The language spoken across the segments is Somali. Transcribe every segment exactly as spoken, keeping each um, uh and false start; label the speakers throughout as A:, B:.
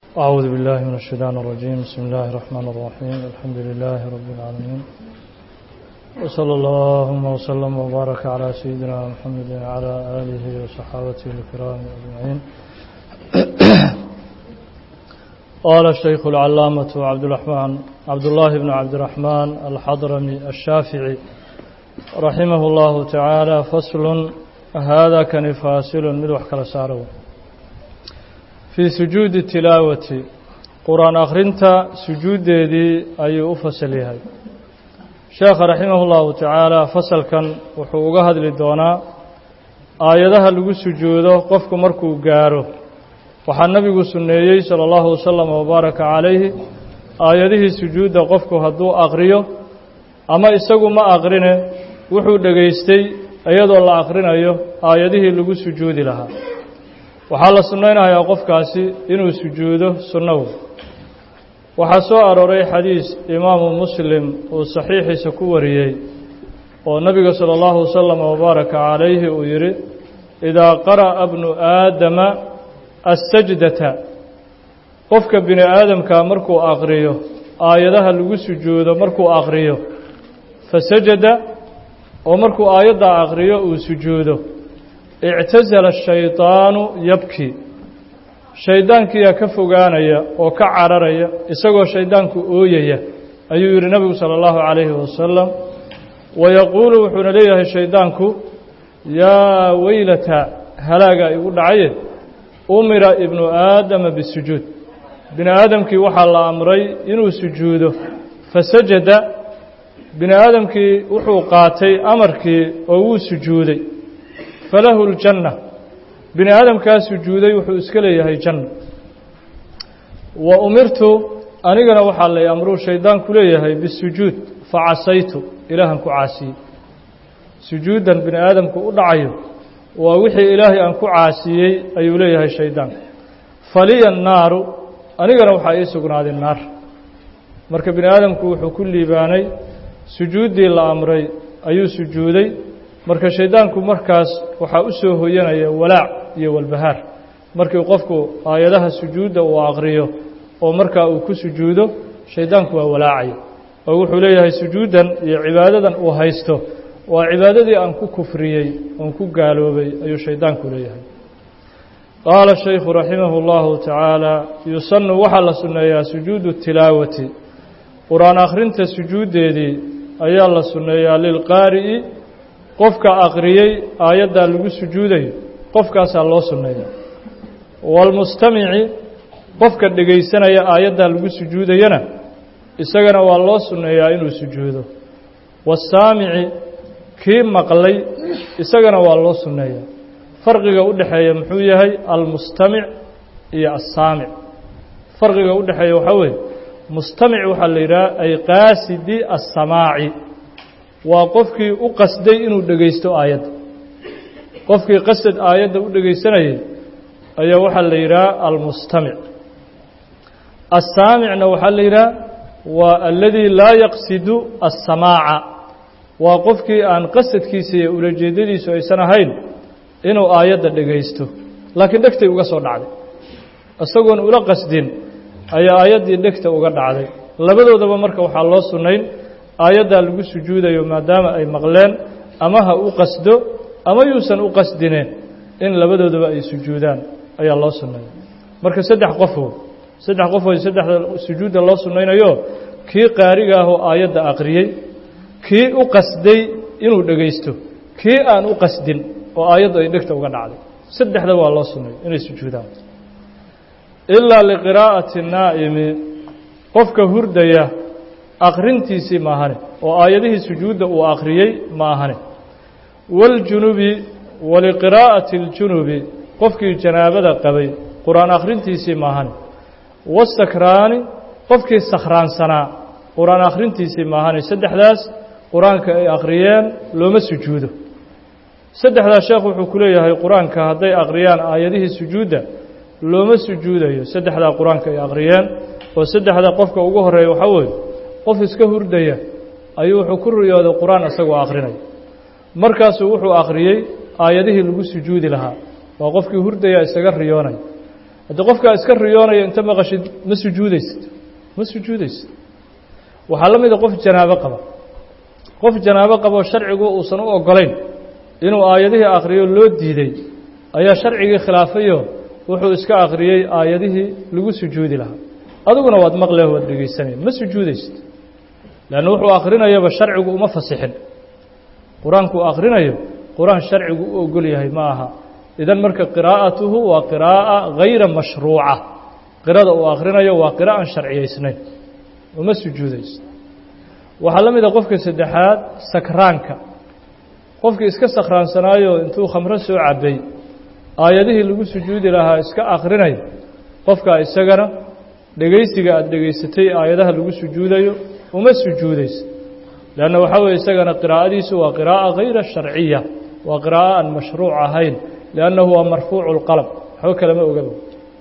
A: أعوذ بالله من الشيطان الرجيم. بسم الله الرحمن الرحيم. الحمد لله رب العالمين، وصلى اللهم وسلم وبارك على سيدنا محمد وعلى آله وصحابته الكرام أجمعين. قال الشيخ العلامة عبد الرحمن عبد الله بن عبد الرحمن الحضرمي الشافعي رحمه الله تعالى: فصل. هذا كان فاصل من وحكى سارو في سجود التلاوة. قرآن أخرنتا سجود دي أي أفصل هاي. شيخ رحمه الله تعالى فصل كان وحوقها هذه الدونا آياتها اللي سجوده قفك مركو قارو وحن النبي سنيي صلى الله وسلم وبارك عليه آياته سجود قفك هدو أغريه أما إساقو ما أغرنه وحو دقيستي أيضا الله أغرنه آياته اللي سجود لها. waxaa la sunnaynayaa qofkaasi inuu sujuudo sunnahu. waxaa soo arooray xadiis imaamu muslim uu saxiixiisa ku wariyey oo nabiga sala allahu wasalam wabaaraka calayhi uu yidhi: idaa qara'a bnu aadama assajdata, qofka bini aadamka markuu aqriyo aayadaha lagu sujuudo markuu aqriyo fasajada, oo markuu aayaddaa aqriyo uu sujuudo, اعتزل الشيطان يبكي، شيطانكيا ka fogaanaya oo ka cararaya isagoo shaydaanku ooyaya ayuu yiri nabigu sallallahu alayhi wasallam. ويقول wuxuu leeyahay shaydaanku: yaa waylata, halaaga igu dhacay, umira ibnu aadama bisujud, bini aadamkii waxaa la amray inuu sujuudo. fasajada, bini aadamkii wuxuu qaatay amarkii oo uu sujuuday. falahu aljanna, bini aadamkaa sujuuday wuxuu iska leeyahay janno. wa umirtu, anigana waxaa lay amruu shaydaanku leeyahay bisujuud facasaytu, ilaahan ku caasiyey. sujuudan bini aadamku u dhacayo waa wixii ilaahay aan ku caasiyey ayuu leeyahay shaydaanku. faliya annaaru, anigana waxaa ii sugnaaday naar. marka bini aadamku wuxuu ku liibaanay sujuuddii la amray ayuu sujuuday. marka shaydaanku markaas waxaa u soo hoyanaya walaac iyo walbahaar markii qofku aayadaha sujuudda uu aqriyo oo markaa uu ku sujuudo, shaydaanku waa walaacay oo wuxuu leeyahay sujuudan iyo cibaadadan uu haysto waa cibaadadii aan ku kufriyey oon ku gaaloobay ayuu shaydaanku leeyahay. qaala shaykhu raximahu llahu tacaala: yusannu waxaa la sunneeyaa sujuudu tilaawati, qur-aan akhrinta sujuuddeedii ayaa la sunneeyaa lilqaari'i, qofka aqriyey aayaddaa lagu sujuudayo qofkaasaa loo sunneeya. waalmustamici, qofka dhegaysanaya aayaddaa lagu sujuudayana isagana waa loo sunneeyaa inuu sujuudo. waasaamici, kii maqlay isagana waa loo sunneeyaa. farqiga u dhexeeya muxuu yahay almustamic iyo assaamic? farqiga u dhexeeya waxaa weeye mustamic waxaa la yidhaha ay qaasidi assamaaci, waa qofkii u qasday inuu dhegaysto aayadda. qofkii qasad aayadda u dhegaysanayay ayaa waxaa la yidhaha almustamic. assaamicna waxaa la yidhaha waa alladii laa yaqsidu assamaaca, waa qofkii aan qasadkiisa iyo ulajeedadiisu aysan ahayn inuu aayadda dhegaysto, laakiin dhegtay uga soo dhacday. isagoon ula qasdin ayaa aayaddii dhegta uga dhacday. labadoodaba marka waxaa loo sunnayn aayaddaa lagu sujuudayo maadaama ay maqleen, ama ha u qasdo ama yuusan u qasdineen, in labadoodaba ay sujuudaan ayaa loo sunneeya. marka saddex qofoo saddex qofoo saddexda sujuudda loo sunnaynayo: kii qaariga ah oo aayadda aqriyey, kii u qasday inuu dhegaysto, kii aan u qasdin oo aayaddu ay dhegta uga dhacday. saddexda waa loo sunneeya inay sujuudaan. ilaa liqiraa'ati naa'imi, qofka hurdaya aqrintiisii maahane oo aayadihii sujuudda uu aqriyey ma ahane. waaljunubi, waliqiraa'ati aljunubi, qofkii janaabada qabay qur-aan akhrintiisii maahane. wasakraani, qofkii sakhraansanaa qur-aan akhrintiisii maahane. saddexdaas qur-aanka ay akhriyeen looma sujuudo. saddexdaas sheekh wuxuu ku leeyahay qur-aanka hadday akhriyaan aayadihii sujuudda looma sujuudayo. saddexdaa qur-aanka ay akhriyeen oo saddexda qofka ugu horeeya waxaa weeye qof iska hurdaya ayuu wuxuu ku riyooday qur-aan isagoo akhrinaya. markaasuu wuxuu akhriyey aayadihii lagu sujuudi lahaa. waa qofkii hurdaya isaga riyoonay haddii qofkaa iska riyoonaya inta maqashid ma sujuudaysid ma sujuudaysid waxaa la mida qof janaabo qaba qof janaabo qaboo sharcigu uusan u ogolayn inuu aayadihii akhriyo loo diiday ayaa sharcigii khilaafayo wuxuu iska akhriyey aayadihii lagu sujuudi lahaa adiguna waad maqlee waad dhegaysanay ma sujuudaysid leanna wuxuu akhrinayaba sharcigu uma fasixin qur-aanku uu akhrinayo qur-aan sharcigu u ogol yahay ma aha idan marka qiraa'atuhu waa qiraa'a hayra mashruuca qirada uu akhrinayo waa qira aan sharciyaysnayn uma sujuudaysid waxaa la mida qofka saddexaad sakraanka qofkii iska sakraansanaayo intuu khamro soo cabay aayadihii lagu sujuudi lahaa iska akhrinayo qofkaa isagana dhegaysiga aada dhegaysatay aayadaha lagu sujuudayo uma sujuudaysid leanna waxaa weeye isagana qiraa'adiisu waa qiraa'a hayra sharciya waa qiraa'a aan mashruuc ahayn liannahu waa marfuucu lqalb waxba kalama ogaba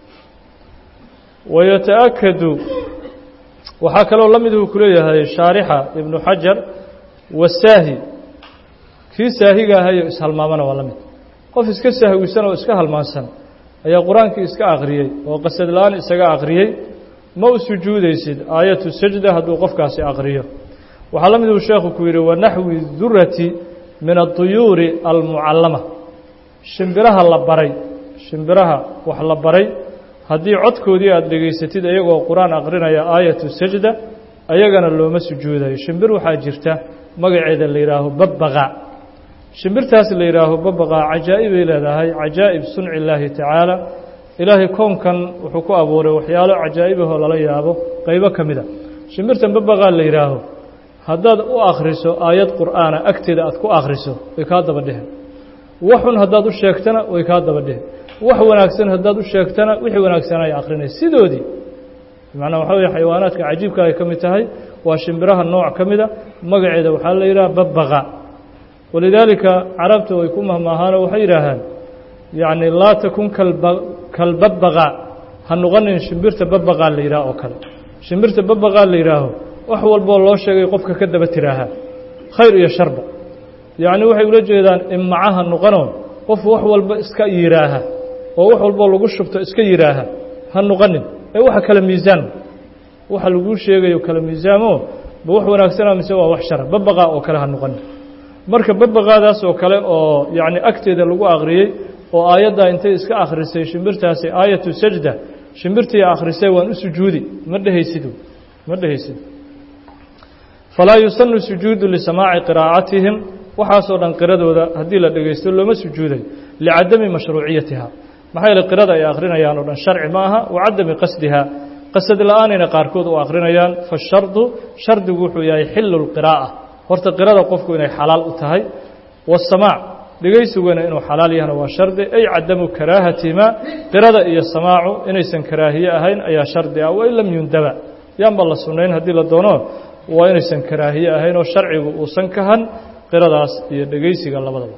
A: wayata'akadu waxaa kaloo la mid uu ku leeyahay shaarixa ibnu xajar wasaahi kii saahiga ahayo ishalmaamana waa la mid qof iska sahwisan oo iska halmaansan ayaa qur-aankii iska akhriyey oo qasad la-aan isaga akhriyey ma u sujuudaysid aayatu sajda hadduu qofkaasi akhriyo waxaa la mid uu sheekhu ku yidhi wanaxwi durati min aduyuuri almucallama shimbiraha la baray shimbiraha wax la baray haddii codkoodii aada dhegaysatid iyagoo qur-aan akhrinaya aayatu sajda ayagana looma sujuudayo shimbir waxaa jirta magaceeda la yidhaaho babbaqa shimbirtaas la yidhaaho babbaqa cajaa'ibay leedahay cajaa'ib sunci illaahi tacaala ilaahay koonkan wuxuu ku abuuray waxyaalo cajaa'ibahoo lala yaabo qaybo ka mida shimbirtan babaqaa la yidhaaho haddaad u akhriso aayad qur'aana agteeda aad ku akhriso way kaa daba dhehen waxun haddaad u sheegtana way kaa daba dhehen wax wanaagsan haddaad u sheegtana wixii wanaagsan ay akhrinay sidoodii bimacnaa waxaa weye xayawaanaadka cajiibka ay ka mid tahay waa shimbiraha nooc ka mida magaceeda waxaa la yidhaha babbaqa walidaalika carabta way ku mahmaahaanoo waxay yidhaahaan yacni laa takun kalbabbaqa ha noqonin shimbirta babbaqaa la yidhaah oo kale shimbirta babbaqaa la yidhaaho wax walboo loo sheegay qofka ka daba tiraahaa khayr iyo sharba yacni waxay ula jeedaan imacaha noqonoo qof wax walba iska yidhaaha oo wax walboo lagu shubto iska yidhaaha ha noqonin ee waxa kale miisaan waxa laguu sheegayo kale miisaamo ba wax wanaagsana mise waa wax shara babaqaa oo kale ha noqonin marka babaqaadaas oo kale oo yacni agteeda lagu akhriyey oo aayaddaa intay iska akhrisay shimbirtaasi aayatu sajda shimbirtii akhrisay waan u sujuudi ma dhehaysidu ma dhehaysid falaa yusanu sujuudu lisamaaci qiraa'atihim waxaasoo dhan qiradooda haddii la dhegaysto looma sujuudayo licadami mashruuciyatiha maxaa yeele qirada ay akhrinayaan oo dhan sharci ma aha wa cadami qasdiha qasad la-aanayna qaarkood u akhrinayaan fashardu shardigu wuxuu yahay xillu lqiraa'a horta qirada qofku inay xalaal u tahay wasamaac dhegaysiguna inuu xalaal yahna waa shardi ay cadamu karaahatimaa qirada iyo samaacu inaysan karaahiye ahayn ayaa shardi ah wain lam yundaba yaanba la sunnayn haddii la doono waa inaysan karaahiye ahayn oo sharcigu uusan kahan qiradaas iyo dhegaysiga labadaba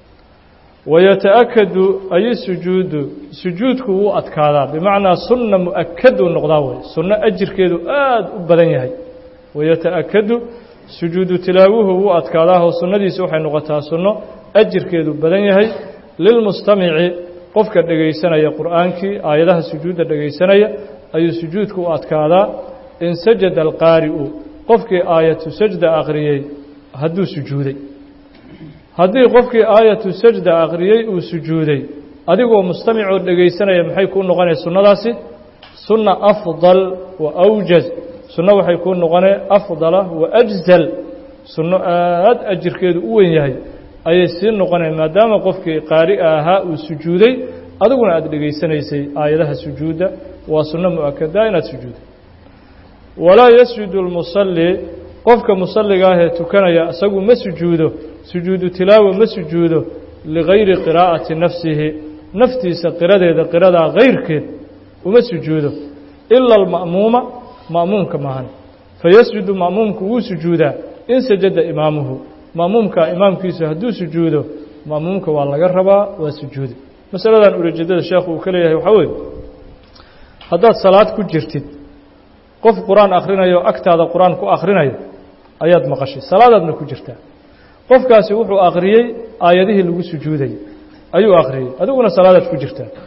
A: wayata'akadu ay sujuudu sujuudku wuu adkaadaa bimacnaa sunna mu'akaduu noqdaa wey sunno ajirkeedu aada u badan yahay wayata'akadu sujuudu tilaawuhu wuu adkaadaahoo sunnadiisa waxay noqotaa sunno ajirkeedu badan yahay lilmustamici qofka dhegaysanaya qur'aankii aayadaha sujuudda dhegaysanaya ayuu sujuudku u adkaadaa in sajada alqaari'u qofkii aayatu sajda akhriyey hadduu sujuuday haddii qofkii aayatu sajda akhriyey uu sujuuday adigoo mustamicoo dhegaysanaya maxay kuu noqonaya sunnadaasi sunna afdal wa awjaz sunno waxay kuu noqonee afdala wa ajzal sunno aad ajirkeedu u weyn yahay ayay sii noqoneen maadaama qofkii qaari'a ahaa uu sujuuday adiguna aada dhegaysanaysay aayadaha sujuudda waa sunno mu'akadaa inaad sujuuday walaa yasjudu lmusalli qofka musalliga ah ee tukanaya isagu ma sujuudo sujuudu tilaawa ma sujuudo ligayri qiraa'ati nafsihi naftiisa qiradeeda qiradaa kayrkeed uma sujuudo ila alma'muuma ma'muumka maahan fayasjudu ma'muumku wuu sujuudaa in sajada imaamuhu ma'muumka imaamkiisu hadduu sujuudo ma'muumka waa laga rabaa waa sujuudi masaladan ulajeedada sheekhu uu ka leeyahay waxaa weeye haddaad salaad ku jirtid qof qur-aan akhrinayo agtaada qur-aan ku akhrinayo ayaad maqashay salaadaadna ku jirtaa qofkaasi wuxuu akhriyey aayadihii lagu sujuudayay ayuu akhriyey adiguna salaadaad ku jirtaa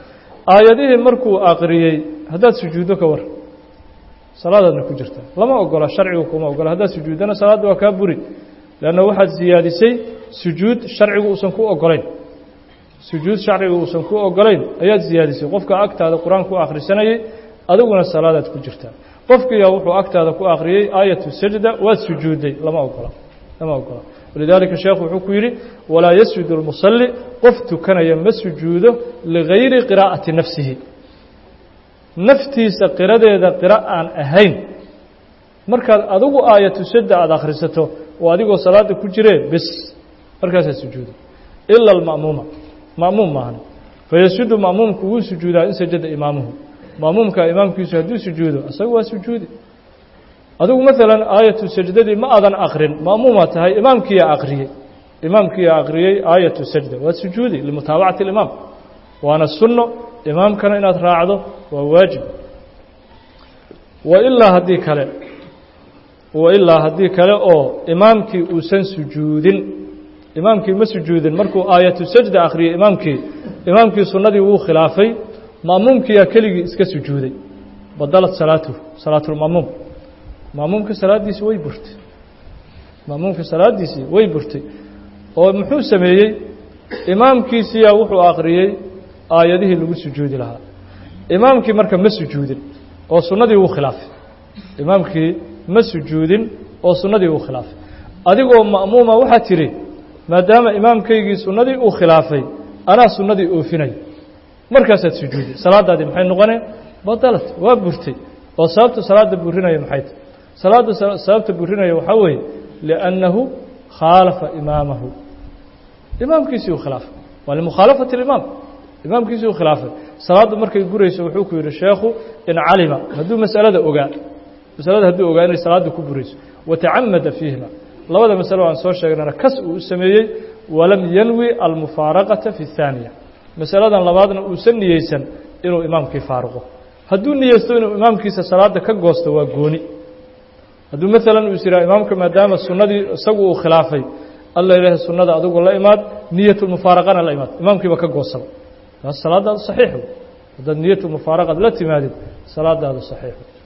A: aayadihii markuu aqriyay haddaad sujuudo ka war salaadaadna ku jirta lama ogola sharcigu kuma ogola haddaad sujuudana salaadda waa kaa buri leanna waxaad siyaadisay sujuud sharcigu uusan ku ogolayn sujuud sharcigu uusan ku ogolayn ayaad siyaadisay qofka agtaada qur-aan ku akhrisanayay adiguna salaadaad ku jirtaa qofkiiyaa wuxuu agtaada ku akhriyey aayatu sajda waad sujuuday lama ogola lama ogola walidaalika sheekhu wuxuu ku yidhi walaa yasjudu lmusalli qof tukanaya ma sujuudo ligayri qiraa'ati nafsihi naftiisa qiradeeda qira aan ahayn markaad adigu aayatu sajda aada akhrisato oo adigoo salaada ku jiree bes markaasaad sujuuda ila alma'muuma ma'muum maahan fayasjudu ma'muumku wuu sujuudaa in sajada imaamuhu ma'muumka imaamkiisu hadduu sujuudo isaga waa sujuudi adigu maalan aayatu sajdadii ma aadan akrin ma'muumaa tahay imaamkiiyaa akhriyey imaamkiiyaa akhriyey aayatu sajda waa sujuudi limutaabacati alimaam waana sunno imaamkana inaad raacdo waa waajib wailaa haddii kale wailaa haddii kale oo imaamkii uusan sujuudin imaamkii ma sujuudin markuu aayatu sajda akhriyey imaamkii imaamkii sunnadii wuu khilaafay ma'muumkiyaa keligii iska sujuuday badalad salaatuhu salaatulma'muum ma'muumka salaaddiisii way burtay ma'muumka salaaddiisii way burtay oo muxuu sameeyey imaamkiisiyaa wuxuu akhriyey aayadihii lagu sujuudi lahaa imaamkii marka ma sujuudin oo sunnadii wuu khilaafay imaamkii ma sujuudin oo sunnadii wuu khilaafay adigoo ma'muuma waxaa tidhi maadaama imaamkaygii sunnadii uu khilaafay anaa sunnadii oofinaya markaasaad sujuudi salaadaadii maxay noqoneen badalad waa burtay oo sababta salaada burinaya maxay tahay salaada sababta burinaya waxaa weeye liannahu khaalafa imaamahu imaamkiisii uu khilaafay waa limukhaalafati alimaam imaamkiisii uu khilaafay salaaddu markay gurayso wuxuu ku yidhi sheekhu in calima hadduu mas'alada ogaa masalada hadduu ogaa inay salaaddu ku burayso watacamada fiihima labada masalo aan soo sheegnana kas uu u sameeyey walam yanwi almufaaraqata fi اthaaniya masaladan labaadna uusan niyeysan inuu imaamkii faaruqo hadduu niyeysto inuu imaamkiisa salaada ka goosto waa gooni hadduu maalan uu is yidhaha imaamka maadaama sunnadii isagu uu khilaafay alla ilaahay sunnada adigu la imaad niyatulmufaaraqana la imaad imaamkiiba ka goosaba taas salaadaadu saxiix wey haddaad niyatulmufaaraqad la timaadid salaadaadu saxiix wey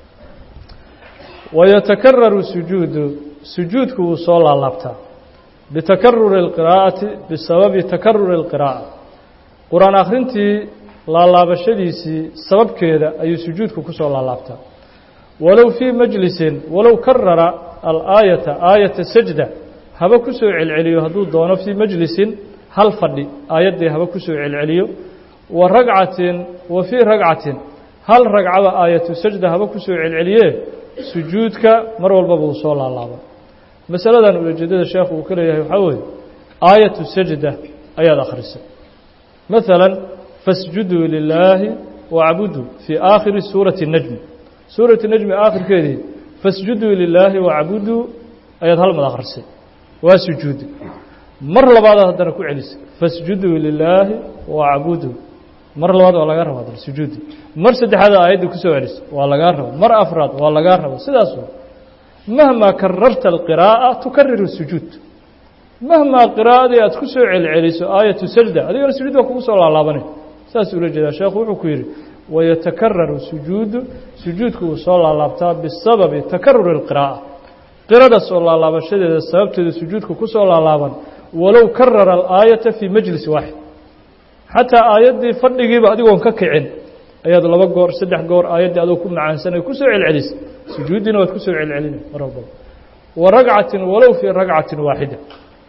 A: wayatakararu sujuudu sujuudku wuu soo laalaabtaa bitakaruri اlqiraa'ati bisababi takaruri اlqiraa'a qur-aan akhrintii laalaabashadiisii sababkeeda ayuu sujuudku ku soo laalaabtaa walow fii majlisin walow karara alaayata aayata sajda haba ku soo celceliyo hadduu doono fii majlisin hal fadhi aayaddii haba ku soo celceliyo wa ragcatin wa fii ragcatin hal ragcaba aayatu sajda haba ku soo celceliye sujuudka mar walbaba uu soo laalaaba masaladan ujeedada sheekhu uu ka leeyahay waxaa weeye aayatu sajda ayaad akhrisay مثلا فاسجدوا لله واعبدوا في آخر سورة النجم سورة النجم آخر كذي فاسجدوا لله واعبدوا أيضا هل ما أخرسي وسجود مرة بعد هذا نكون عليس فاسجدوا لله واعبدوا مرة بعد ولا جرب هذا السجود مرة سد هذا آية كسو عليس ولا جرب مرة أفراد ولا جرب سداسو مهما كررت القراءة تكرر السجود مهما قراءة أتكسر على آية سجدة هذه السجود وكوسة الله لابنه ساس ولجد الشيخ وحكير ويتكرر سجود سجود كوسة الله لابتا بسبب تكرر القراءة قراءة صلى الله عليه وسلم السبب سجود كوسة الله لابن ولو كرر الآية في مجلس واحد حتى آيات دي فضي بعد يوم ككعين آيات الله بقور سدح قور آيات دي أدوكم عن سنة كوسة العليس سجودنا وكوسة العلين رب ورقعة ولو في رقعة واحدة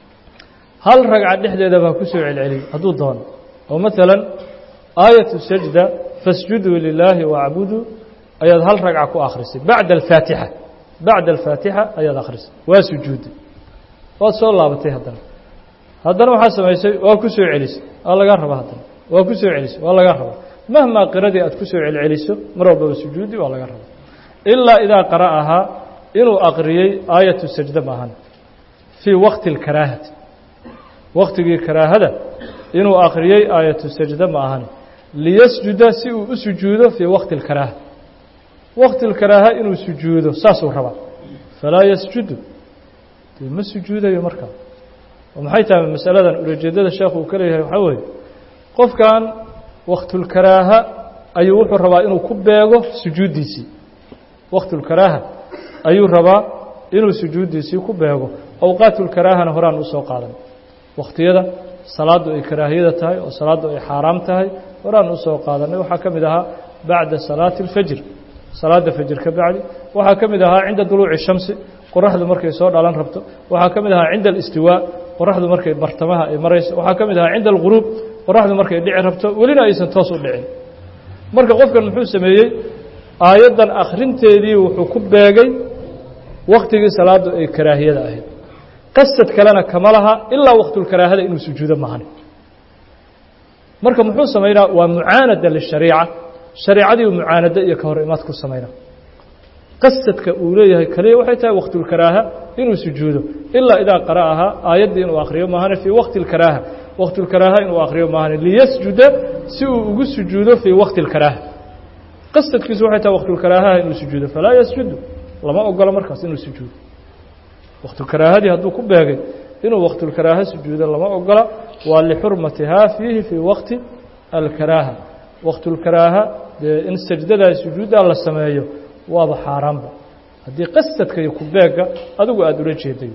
A: هل رجع نحن ذا كسر العلي هذو ضان ومثلا آية السجدة فاسجدوا لله واعبدوا أيضا هل رجع كو آخرس بعد الفاتحة بعد الفاتحة أيضا آخرس وسجود وصلى الله بتي هذا هذا ما حسب يسوي وكسر عليس الله جرب هذا وكسر عليس والله جرب مهما قرأت أتكسر العليس مرة بسجودي والله جرب إلا إذا قرأها إنه أقري آية السجدة معهن في وقت الكراهة waqtigii karaahada inuu akhriyay aayatu sajda ma ahan liyasjuda si uu u sujuudo fii waqti اlkaraaha waqti اlkaraaha inuu sujuudo saasuu rabaa falaa yasjudu dee ma sujuudayo markaa oo maxay tahay masaladan ulajeedada sheekhu uu ka leeyahay waxaa weeye qofkan waqtulkaraaha ayuu wuxuu rabaa inuu ku beego sujuudiisii waqtul karaaha ayuu rabaa inuu sujuudiisii ku beego awqaatul karaahana horaan u soo qaadan waqtiyada salaadu ay karaahiyada tahay oo salaadu ay xaraam tahay horaan u soo qaadanay waxa kamid aha bacda salaati al-fajr salaada fajr ka bacdi waxa kamid aha inda duluuci shamsi qoraxdu markay soo dhalan rabto waxa kamid aha inda al-istiwa qoraxdu markay bartamaha ay marayso waxa kamid aha inda al-ghurub qoraxdu markay dhici rabto welina aysan toos u dhicin marka qofkan muxuu sameeyay aayadan akhrinteedii wuxuu ku beegay waqtigii salaadu ay karaahiyada ahayd qasad kalena kama laha ilaa waqtul karaahada inuu sujuudo maahan marka muxuu sameeyaa waa mucaanada lishariica shariicadii mucaanada iyo ka hor imaad ku sameeyna qasadka uu leeyahay kaliya waxay tahay waqtul karaaha inuu sujuudo ilaa idaa qara'aha aayadii inuu akhriyo maahan fi waqtil karaaha waqtul karaaha inuu akhriyo maahan liyasjuda si uu ugu sujuudo fi waqtil karaaha qasadkiisu waxay tahay waqtul karaaha inuu sujuudo falaa yasjudu lama ogola markaas inuu sujuudo waqtul karaahadii hadduu ku beegay inuu waqtul karaaha sujuudo lama ogola waa lixurmatiha fiihi fi waqti alkaraaha waqtul karaaha in sajdada sujuuda la sameeyo waa xaraamba haddii qasadka iyo ku beega adigu aad ula jeeday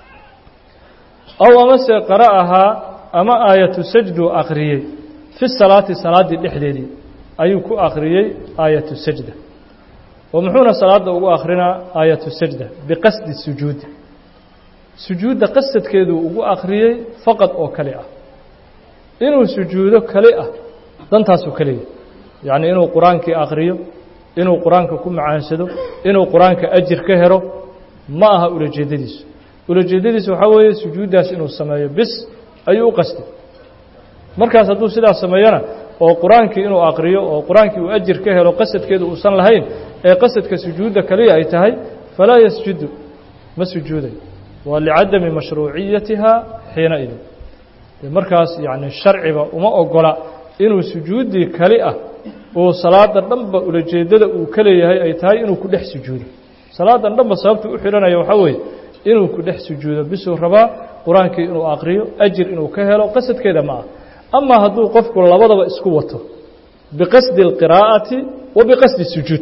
A: aw ama se qara'aha ama aayatu sajdu akhriyay fi salaati salaadi dhexdeedii ayuu ku akhriyay aayatu sajda ومحونا صلاة ugu akhrina aayatu sajda biqasdi sujuud sujuuda qasadkeedu ugu akhriyay faqad oo kale ah inuu sujuudo kale ah dantaas oo kale yaani inuu quraankii akhriyo inuu quraanka ku macaansado inuu quraanka ajir ka helo ma aha ulajeedadiisu ulajeedadiisu waxa weeye sujuudaas inuu sameeyo bis ayuu qasday markaas hadduu sidaas sameeyana oo quraankii inuu akhriyo oo quraankii uu ajir ka helo qasadkeedu uu san lahayn ee qasadka sujuuda kaliya ay tahay falaa yasjudu ma sujuuday waa li'adami mashruuciyatiha xiina idin markaas yaani sharciga uma ogola inuu sujuudi kali ah oo salaada dhanba ula jeedada uu kaleeyahay ay tahay inuu ku dhex sujuudo salaada dhanba sababtu u xiranayo waxa weeye inuu ku dhex sujuudo bisoo rabaa quraankii inuu akhriyo ajir inuu ka helo qasadkeeda ma aha ama hadduu qofku labadaba isku wato biqasdi alqiraa'ati wa biqasdi sujuud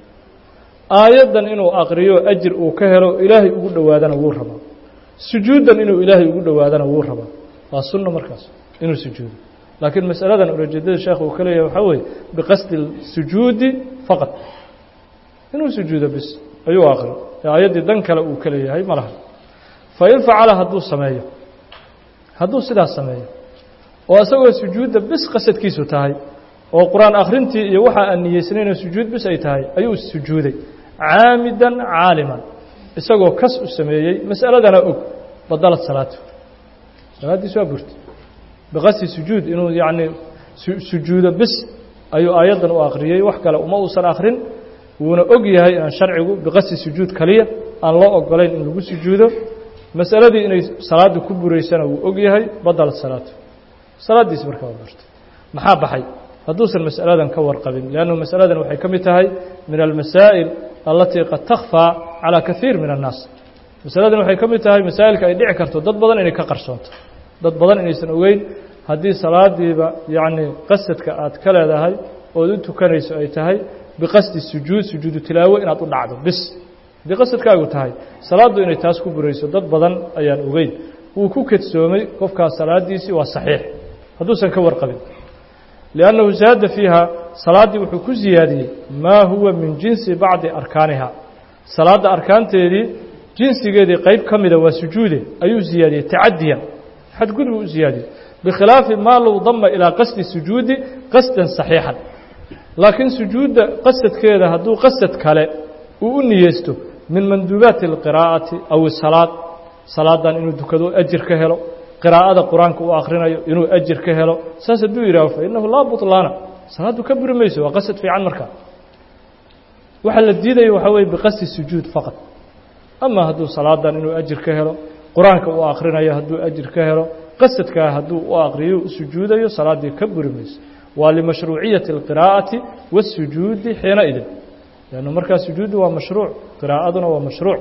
A: aayadan inuu akhriyo ajir uu ka helo ilaahay ugu dhawaadana wuu rabaa sujuudan inuu ilaahay ugu dhawaadana wuu rabaa waa sunna markaas inuu sujuudo laakiin mas'aladan ulajeedada sheekhu uu kaleeyahay waxa weeye biqasdi sujuudi faqat inuu sujuudo bis ayuu akhriyo aayadii dan kale uu kaleeyahay malaha fa in facala hadduu sameeyo hadduu sidaas sameeyo oo asagoo sujuuda bis qasadkiisu tahay oo quraan akhrintii iyo waxa aan niyeysanayn sujuud bis ay tahay ayuu sujuuday caamidan caaliman isagoo kas u sameeyay mas'aladana og badala salaatu salaadiisu waa burti biqasdi sujuud inuu yaani sujuudo bis ayuu aayadan u akhriyay wax kale uma uusan akhrin wuuna og yahay in sharcigu biqasdi sujuud kaliya aan loo ogolayn in lagu sujuudo mas'aladii inay salaadu ku bureysana uu og yahay badal salaatu salaadiis markaa waa burti maxaa baxay hadduusan mas'aladan ka warqabin laanna mas'aladan waxay ka mid tahay min almasaa'il allatii qad takhfa ala kathiir min annaas mas'aladan waxay ka mid tahay masaa'ilka ay dhici karto dad badan inay ka qarsoonto dad badan inaysan ogeyn haddii salaadiiba yacni qasadka aad ka leedahay ood u tukanayso ay tahay biqasdi sujuud sujuudu tilaawo inaad u dhacdo bis haddii qasadkaagu tahay salaaddu inay taas ku burayso dad badan ayaan ogeyn wuu ku kedsoomay qofkaas salaadiisii waa saxiix hadduusan ka warqabin liannahu zaada fiiha salaaddii wuxuu ku siyaadiyey maa huwa min jinsi bacdi arkaaniha salaadda arkaanteedii jinsigeedii qayb ka mida waa sujuude ayuu siyaadiyey tacadiyan xadgudub u siyaadiyey bikhilaafi maa low dama ilaa qasdi sujuudi qasdan saxiixan laakiin sujuudda qasadkeeda hadduu qasad kale uu u niyeysto min manduubaati alqiraa'ati aw isalaad salaadan inuu dukado ajir ka helo qiraa'ada quraanka uu akhrinayo inuu ajir ka helo saas haduu yiraahdo fa innahu la butlana salaadu ka burimayso waa qasad fiican marka waxa la diiday waxa way biqasdi sujuud faqat ama haduu salaadan inuu ajir ka helo quraanka uu akhrinayo haduu ajir ka helo qasadka haduu uu akhriyo sujuudayo salaadii ka burimayso waa li mashruuciyati alqiraa'ati was-sujuudi hina idan laana marka sujuudu waa mashruuc qiraa'aduna waa mashruuc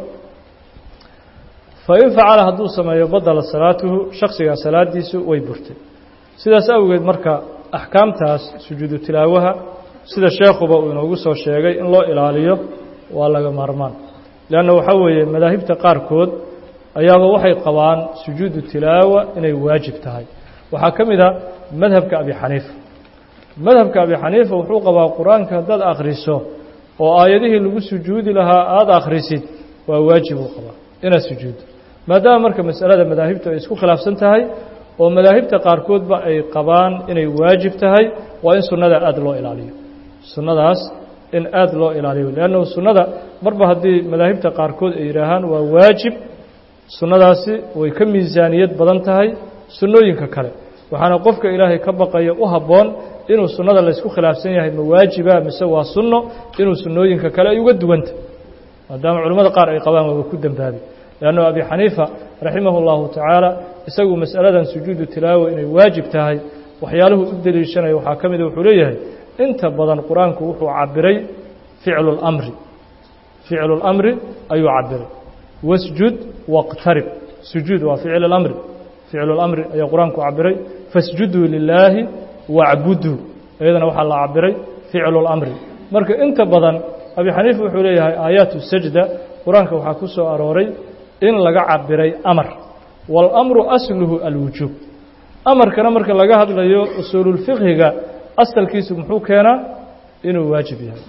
A: فإن فعل هدو سمايو بدل صلاته شخصيا صلاتيسو way burtay sidaas awgeed marka ahkaamtaas sujuudu tilaawaha sida sheekhuba uu inoogu soo sheegay in loo ilaaliyo waa laga maarmaan leanna waxaa weeye madaahibta qaarkood ayaaba waxay qabaan sujuudu tilaawa inay waajib tahay waxaa ka mid a madhabka abi xaniifa madhabka abi xaniifa wuxuu qabaa qur-aanka haddaad akhriso oo aayadihii lagu sujuudi lahaa aada akhrisid waa waajib uu qabaa inaad sujuuddo maadaama marka masalada madaahibtu ay isku khilaafsan tahay oo madaahibta qaarkoodba ay qabaan inay waajib tahay waa in sunnada aada loo ilaaliyo sunnadaas in aada loo ilaaliyo leannahu sunnada marba haddii madaahibta qaarkood ay yidhaahaan waa waajib sunnadaasi way ka miisaaniyad badan tahay sunnooyinka kale waxaana qofka ilaahay ka baqaya u habboon inuu sunnada laysku khilaafsan yahay ma waajiba mise waa sunno inuu sunnooyinka kale ay uga duwanta maadaama culimmada qaar ay qabaan waaba ku dembaabi leannu abi xaniifa raximah اllahu tacaala isagu mas'aladan sujuudu tilaawa inay waajib tahay waxyaaluhu u deliishanaya waxaa ka mida wuxuu leeyahay inta badan qur-aanku wuxuu cabiray ficlu اlamri ficlu اlamri ayuu cabiray wasjud wاqtarib sujuud waa ficl اlamri ficlu اlamri ayaa qur-aanku cabiray fasjuduu lilaahi wacbuduu iyadana waxaa la cabiray ficlu اlamri marka inta badan abi xaniifa wuxuu leeyahay aayaatu sajda qur-aanka waxaa ku soo arooray in laga cabiray amar wاlamru asluhu alwujuub amarkana marka laga hadlayo usuululfiqhiga asalkiisu muxuu keenaa inuu waajib yahay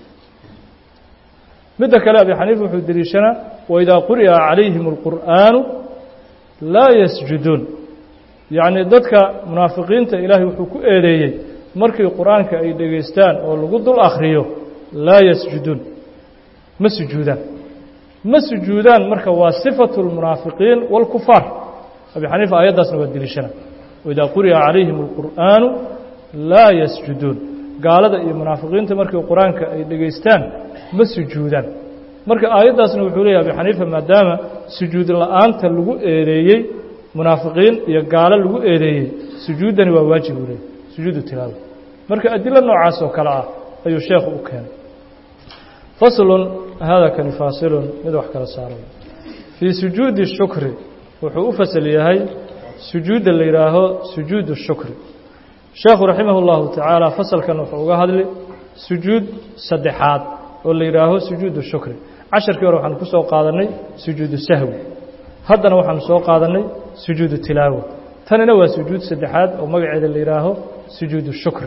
A: midda kale abi xaniifa wuxuu deliishanaa waidaa quri'a calayhim اlqur'aanu laa yasjuduun yacni dadka munaafiqiinta ilaahay wuxuu ku eedeeyey markii qur-aanka ay dhegaystaan oo lagu dul akhriyo laa yasjuduun ma sujuudaan ma sujuudaan marka waa sifatu اlmunaafiqiin wاlkufaar abi xaniifa aayaddaasna waa deliishana waidaa quri'a calayhim اlqur'aanu laa yasjuduun gaalada iyo munaafiqiinta markii qur-aanka ay dhegaystaan ma sujuudaan marka aayaddaasna wuxuu leeyahy abi xaniifa maadaama sujuud la-aanta lagu eedeeyey munaafiqiin iyo gaalo lagu eedeeyey sujuuddani waa waajib uu leeyay sujuudu tilaawa marka adilo noocaas oo kale ah ayuu sheekhu u keenay faslun hada kani faasilun mid wax kala saaraya fii sujuudi shukri wuxuu u fasal yahay sujuudda la yidhaaho sujuudu shukri sheekhu raximah اllahu tacaala fasalkan wuxuu uga hadli sujuud saddexaad oo la yidhaaho sujuudu shukri casharkii hore waxaanu ku soo qaadannay sujuudu sahwi haddana waxaanu soo qaadannay sujuudu tilaawa tanina waa sujuud saddexaad oo magaceeda la yidhaaho sujuudu shukri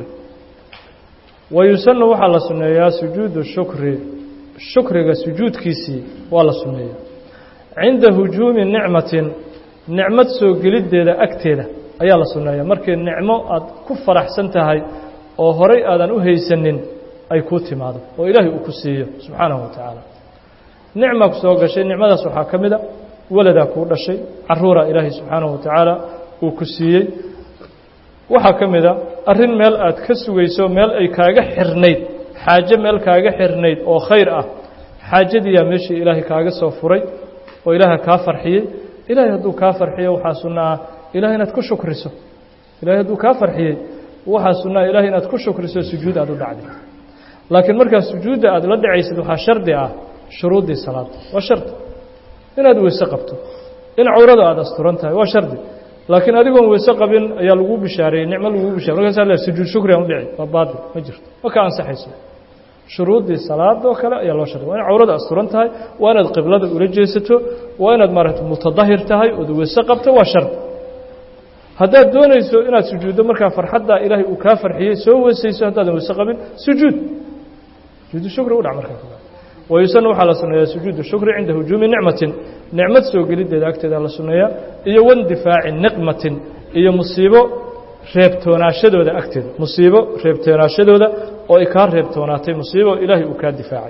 A: wa yusanu waxaa la sunneeyaa sujuudu shukri shukriga sujuudkiisii waa la sunneeyaa cinda hujuumi nicmatin nicmad soo geliddeeda agteeda ayaa la sunneeyaa markii nicmo aad ku faraxsan tahay oo horay aadan u haysanin ay kuu timaado oo ilaahay uu ku siiyo subxaanahu wa tacaala nicma ku soo gashay nicmadaas waxaa ka mid a waladaa kuu dhashay caruuraa ilaahay subxaanahu wa tacaala uu ku siiyey waxaa ka mid a arrin meel aad ka sugayso meel ay kaaga xirnayd xaaje meel kaaga xirnayd oo khayr ah xaajadiiyaa meeshii ilaahay kaaga soo furay oo ilaaha kaa farxiyey ilaahay hadduu kaa farxiyo waxaa sunno ah ilahay inaad ku shukriso ilahay hadduu kaa farxiyey waxaa sunnaa ilahay inaad ku shukriso sujuud aad u dhacday laakiin markaa sujuudda aad la dhacaysid waxaa shardi ah shuruuddii salaada waa shardi inaad weyse qabto in cawrada aad asturan tahay waa shardi laakiin adigoon weyse qabin ayaa laguu bishaareeyey nicmo laguu bishaarey markaasaa le sujuud shukri aan u dhici waa baatil ma jirto ma ka ansaxayso shuruuddii salaadoo kale ayaa loo shardi waa in cawrada asturan tahay waa inaad qiblada ula jeesato waa inaad maaragta mutadahir tahay ood weyse qabto waa shardi haddaad doonayso inaad sujuuddo markaa farxaddaa ilaahay uu kaa farxiyey soo weysayso haddaadan weyse qabin sujuud sujuudu shukri u dhac markaa wayusanu waxaa la sunneeyaa sujuudu shukri cinda hujuumi nicmatin nicmad soo geliddeeda agteeda la sunneeyaa iyo wandifaaci niqmatin iyo musiibo reebtoonaashadooda agteeda musiibo reebtoonaashadooda oo ay kaa reebtoonaatay musiibo ilaahay uu kaa difaacay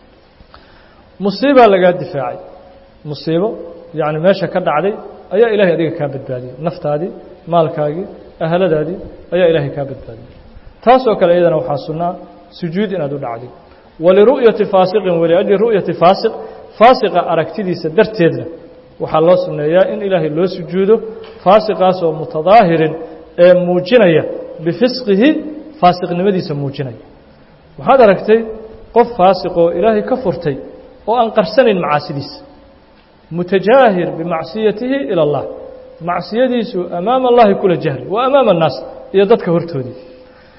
A: musiibaa lagaa difaacay musiibo yacni meesha ka dhacday ayaa ilaahay adiga kaa badbaadiyey naftaadii maalkaagii ahaladaadii ayaa ilaahay kaa badbaadiyey taasoo kale iyadana waxaa sunnaa sujuud inaad u dhacday waliru'yati faasiqin waliajli ru'yati faasiq faasiqa aragtidiisa darteedna waxaa loo sunneeyaa in ilaahay loo sujuudo faasiqaas oo mutadaahirin ee muujinaya bifisqihi faasiqnimadiisa muujinaya waxaad aragtay qof faasiqoo ilaahay ka furtay oo aan qarsanayn macaasidiisa mutajaahir bimacsiyatihi ila allah macsiyadiisu amaama allahi kula jahri wa amaama annaas iyo dadka hortoodii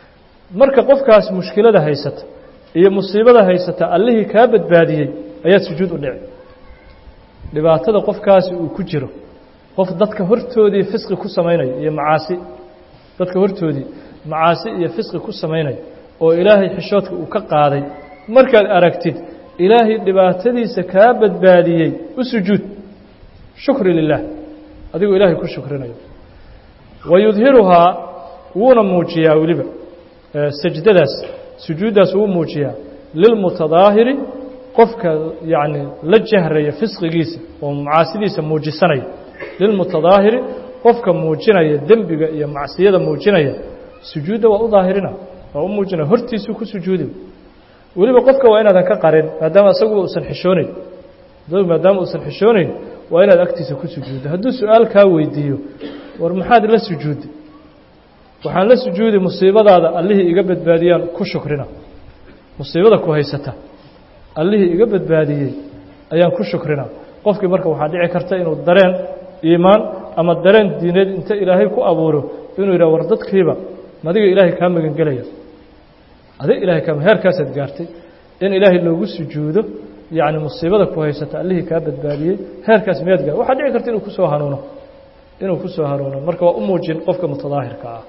A: marka qofkaas mushkilada haysata iyo musiibada haysata allihii kaa badbaadiyey ayaa sujuud u dhici dhibaatada qofkaasi uu ku jiro qof dadka hortoodii fisqi ku samaynayo iyo macaasi dadka hortoodii macaasi iyo fisqi ku samaynayo oo ilaahay xishoodka uu ka qaaday markaad aragtid ilaahay dhibaatadiisa kaa badbaadiyey u sujuud shukri lilah adigoo ilaahay ku shukrinayo wayudhiruhaa wuuna muujiyaa weliba sajdadaas sujuuddaas wuu muujiyaa lilmutadaahiri qofka yacni la jahraya fisqigiisa oo macaasidiisa muujisanaya lilmutadaahiri qofka muujinaya dembiga iyo macsiyada muujinaya sujuudda waa u daahirina waa u muujinaya hortiisuu ku sujuudi weliba qofka waa inaadan ka qarin maadaama isaguba uusan xishoonayn maadaama uusan xishoonayn waa inaad agtiisa ku sujuuddo hadduu su-aal kaa weydiiyo war maxaad la sujuudday waxaan la sujuudi musiibadaada allihii iga badbaadiyaan ku shukrina musiibada ku haysata allihii iga badbaadiyey ayaan ku shukrina qofkii marka waxaa dhici karta inuu dareen iimaan ama dareen diineed inta ilaahay ku abuuro inuu yidhaha war dadkiiba madiga ilaahay kaa magan gelaya adig ilahay kaa heerkaasaad gaartay in ilaahay loogu sujuudo yacni musiibada ku haysata allihii kaa badbaadiyey heerkaas miyaad gaar waxaa dhici karta inuu ku soo hanuuno inuu ku soo hanuuno marka waa u muujin qofka mutadaahirka ah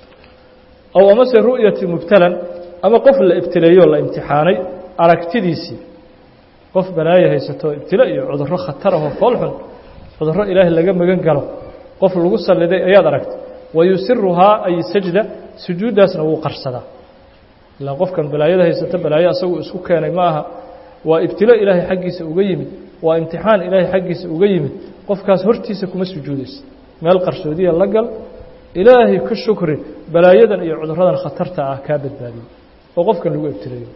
A: aw amase ru'yati mubtalan ama qof la ibtileeyo la imtixaanay aragtidiisii qof balaayo haysato ibtila iyo cudurro khatar ahoo foolxun cudurro ilaahay laga magan galo qof lagu salliday ayaad aragtay wayusiruhaa ay sajda sujuuddaasna wuu qarsadaa ilaa qofkan balaayada haysato balaayo asagu isku keenay ma aha waa ibtilo ilaahay xaggiisa uga yimid waa imtixaan ilaahay xaggiisa uga yimid qofkaas hortiisa kuma sujuudaysa meel qarsoodiya la gal ilaahay ka shukri balaayadan iyo cudurradan khatarta ah kaa badbaadiyey oo qofkan lagu ibtilayo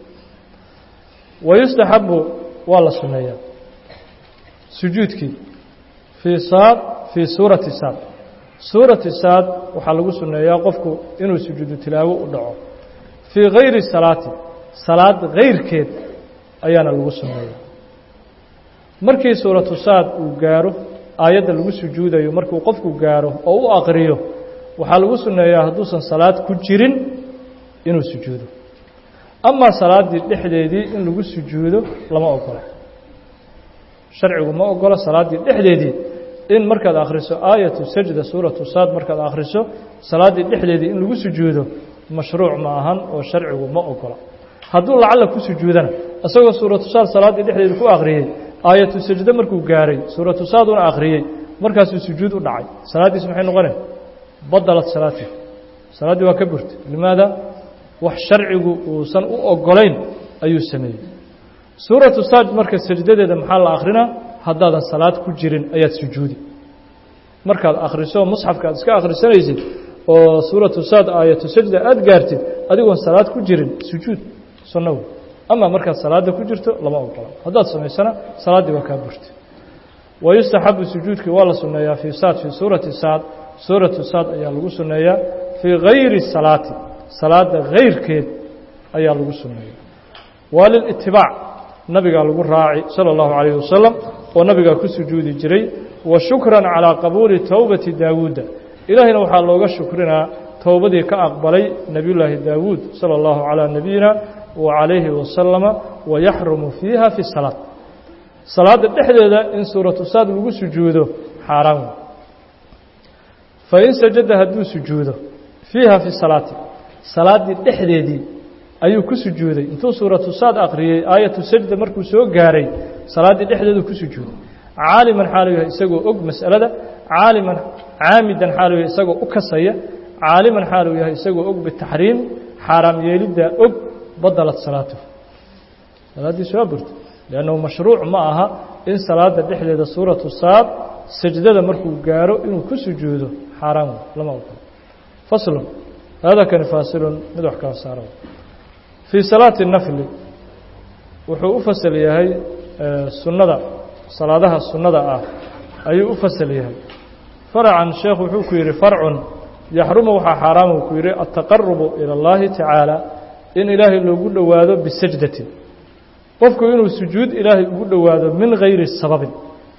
A: wayustaxabu waa la sunneeyaa sujuudkii fii saad fii suurati saad suurati saad waxaa lagu sunneeyaa qofku inuu sujuudu tilaawo u dhaco fii gayri salaati salaad kayrkeed ayaana lagu sunneeyaa markii suuratu saad uu gaaro aayadda lagu sujuudayo markuu qofku gaaro oo u aqriyo waxaa lagu sunneeyaa hadduusan salaad ku jirin inuu sujuudo amaa salaaddii dhexdeedii in lagu sujuudo lama ogola sharcigu ma ogola salaaddii dhexdeedii in markaad akhriso aayatu sajda suuratu saad markaad akhriso salaaddii dhexdeedii in lagu sujuudo mashruuc ma ahan oo sharcigu ma ogola hadduu lacalla ku sujuudana isagoo suuratu saad salaaddii dhexdeedii ku akhriyey aayatu sajde markuu gaaray suuratu saaduna akhriyey markaasuu sujuud u dhacay salaaddiis maxay noqoneen badalat salaati salaaddii waa ka burtay limaada wax sharcigu uusan u ogolayn ayuu sameeyey suuratu saad marka sajdadeeda maxaa la akhrinaa haddaadan salaad ku jirin ayaad sujuudi markaad akhriso musxafka aad iska akhrisanaysid oo suuratu saad aayatu sajda aad gaartid adigoon salaad ku jirin sujuud sunno wey ama markaad salaadda ku jirto lama ogola haddaad samaysana salaaddii waa kaa burtay wayustaxabu sujuudkii waa la sunneeyaa fii saad fii suurati saad suuratu saad ayaa lagu sunneeyaa fii gayri salaati salaada kayrkeed ayaa lagu sunneeya waa lilitibaac nabigaa lagu raaci salى اllahu عalayه wasalam oo nabigaa ku sujuudi jiray wa shukran calىa qabuuli towbati daawuuda ilaahayna waxaa looga shukrinaa towbadii ka aqbalay nebiyullaahi daawuud salى اllahu calىa nabiyina وعalayhi wasalama wayaxrumu fiiha fi salaad salaadda dhexdeeda in suuratu saad lagu sujuudo xaaraan wey fain sajada hadduu sujuudo fiiha fi salaati salaaddii dhexdeedii ayuu ku sujuuday intuu suuratu saad akhriyey aayatu sajda markuu soo gaaray salaaddii dhexdeedu ku sujuuday caaliman xaalu yahay isagoo og mas'alada caaliman caamidan xaalu yahay isagoo u kasaya caaliman xaalu yahay isagoo og bitaxriim xaaraam yeelidda og badalat salaatuhu salaaddiisu waa burtay liannahu mashruuc ma aha in salaadda dhexdeeda suuratu saad sajdada markuu gaaro inuu ku sujuudo xaaraan wey lama ogola faslun hada kani faasilun mid wax kala saaro fii salaati nafli wuxuu u fasal yahay sunnada salaadaha sunnada ah ayuu u fasal yahay faracan sheekhu wuxuu ku yidhi farcun yaxrumu waxaa xaaraam uu ku yidhi altaqarubu ila اllahi tacaala in ilaahay loogu dhowaado bisajdatin qofku inuu sujuud ilaahay ugu dhowaado min gayri sababin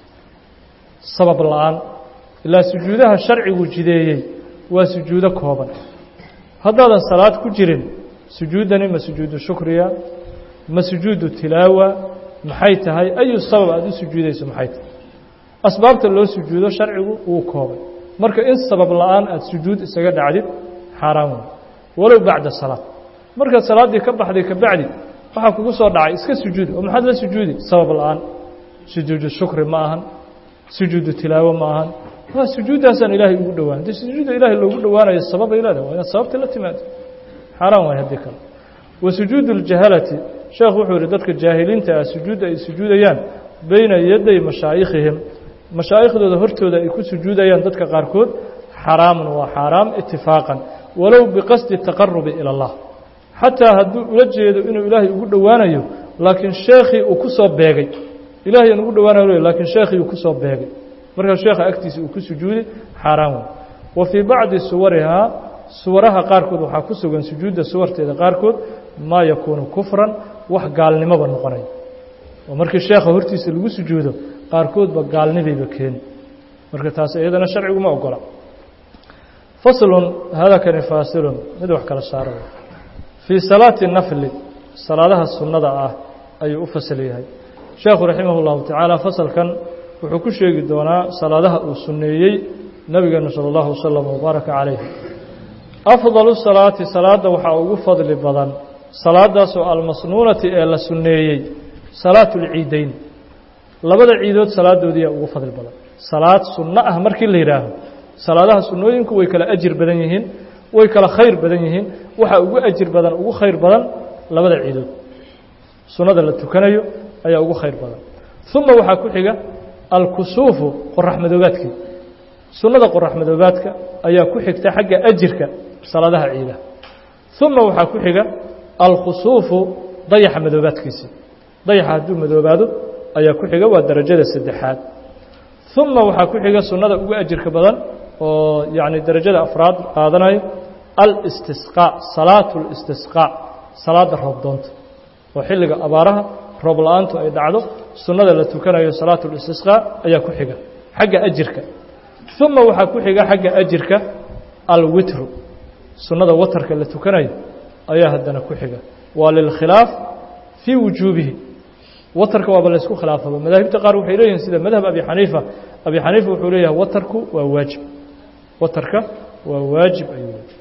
A: sabab la-aan ilaa sujuudaha sharcigu jideeyey waa sujuudo kooban haddaadan salaad ku jirin sujuudani ma sujuudu shukriya ma sujuudu tilaawa maxay tahay ayu sabab aad u sujuudayso maxay tahay asbaabta loo sujuudo sharcigu uu koobay marka in sabab la'aan aad sujuud isaga dhacdid xaraam walow bacda salaad marka salaadii ka baxday ka bacdi waxa kugu soo dhacay iska sujuud oo maxaad la sujuudi sabab la'aan sujuudu shukri ma ahan sujuudu tilaawa ma ahan waa sujuudaasan ilaahay ugu dhawaan hadii sujuuda ilaahay loogu dhawaanayo sabab ay leedahay waa inaad sababta la timaado xaraam way hadii kale wa sujuudu aljahalati sheekhu wuxuu yidhi dadka jaahiliinta ah sujuudda ay sujuudayaan bayna yaday mashaayikhihim mashaayikhdooda hortooda ay ku sujuudayaan dadka qaarkood xaraamun waa xaaraam itifaaqan walow biqasdi taqarubi ila allah xataa hadduu ula jeedo inuu ilaahay ugu dhowaanayo laakiin sheekhii uu ku soo beegay ilaahay aan ugu dhowaanayo laakiin sheekhii uu ku soo beegay marka sheekha agtiisa uu ku sujuudi xaraam wa fii bacdi suwarihaa suwaraha qaarkood waxaa ku sugan sujuudda suwarteeda qaarkood maa yakuunu kufran wax gaalnimoba noqonaya oo markii sheekha hortiisa lagu sujuudo qaarkoodba gaalnibayba keeni marka taas iyadana sharcigu ma ogola faslun hada kani faasilun mid wax kala saaro fii salaati nafli salaadaha sunnada ah ayuu u fasal yahay sheekhu raximah اllahu tacaala fasalkan wuxuu ku sheegi doonaa salaadaha uu sunneeyey nabigeena salى اllahu wasalam wabaaraka calayh afdalu salaati salaada waxaa ugu fadli badan salaadaasoo almasnuunati ee la sunneeyey salaatu اlciidayn labada ciidood salaadoodiiyaa ugu fadli badan salaad sunno ah markii la yidhaaho salaadaha sunnooyinku way kala ajir badan yihiin way kala khayr badan yihiin waxaa ugu ajir badan ugu khayr badan labada ciidood sunnada la tukanayo ayaa ugu khayr badan uma waxaa ku xiga alkusuufu qorax madoobaadkii sunnada qorax madoobaadka ayaa ku xigta xagga ajirka salaadaha ciidaha uma waxaa ku xiga alkhusuufu dayaxa madoobaadkiisii dayaxa hadduu madoobaado ayaa ku xiga waa darajada saddexaad uma waxaa ku xiga sunnada ugu ajirka badan oo yacni darajada afraad qaadanayo alistisqaa salaatu اlistisqaa salaada roob doonta oo xilliga abaaraha roob la-aantu ay dhacdo sunnada la tukanayo salaatu اlistisqaa ayaa ku xiga xagga ajirka uma waxaa ku xiga xagga ajirka alwitru sunnada watarka la tukanayo ayaa haddana ku xiga waa lilkhilaaf fii wujuubihi watarka waaba laysku khilaafaba madaahibta qaar waxay leeyihiin sida madhab abi xaniifa abi xaniifa wuxuu leeyahay watarku waa waajib watarka waa waajib ayuu leeyahay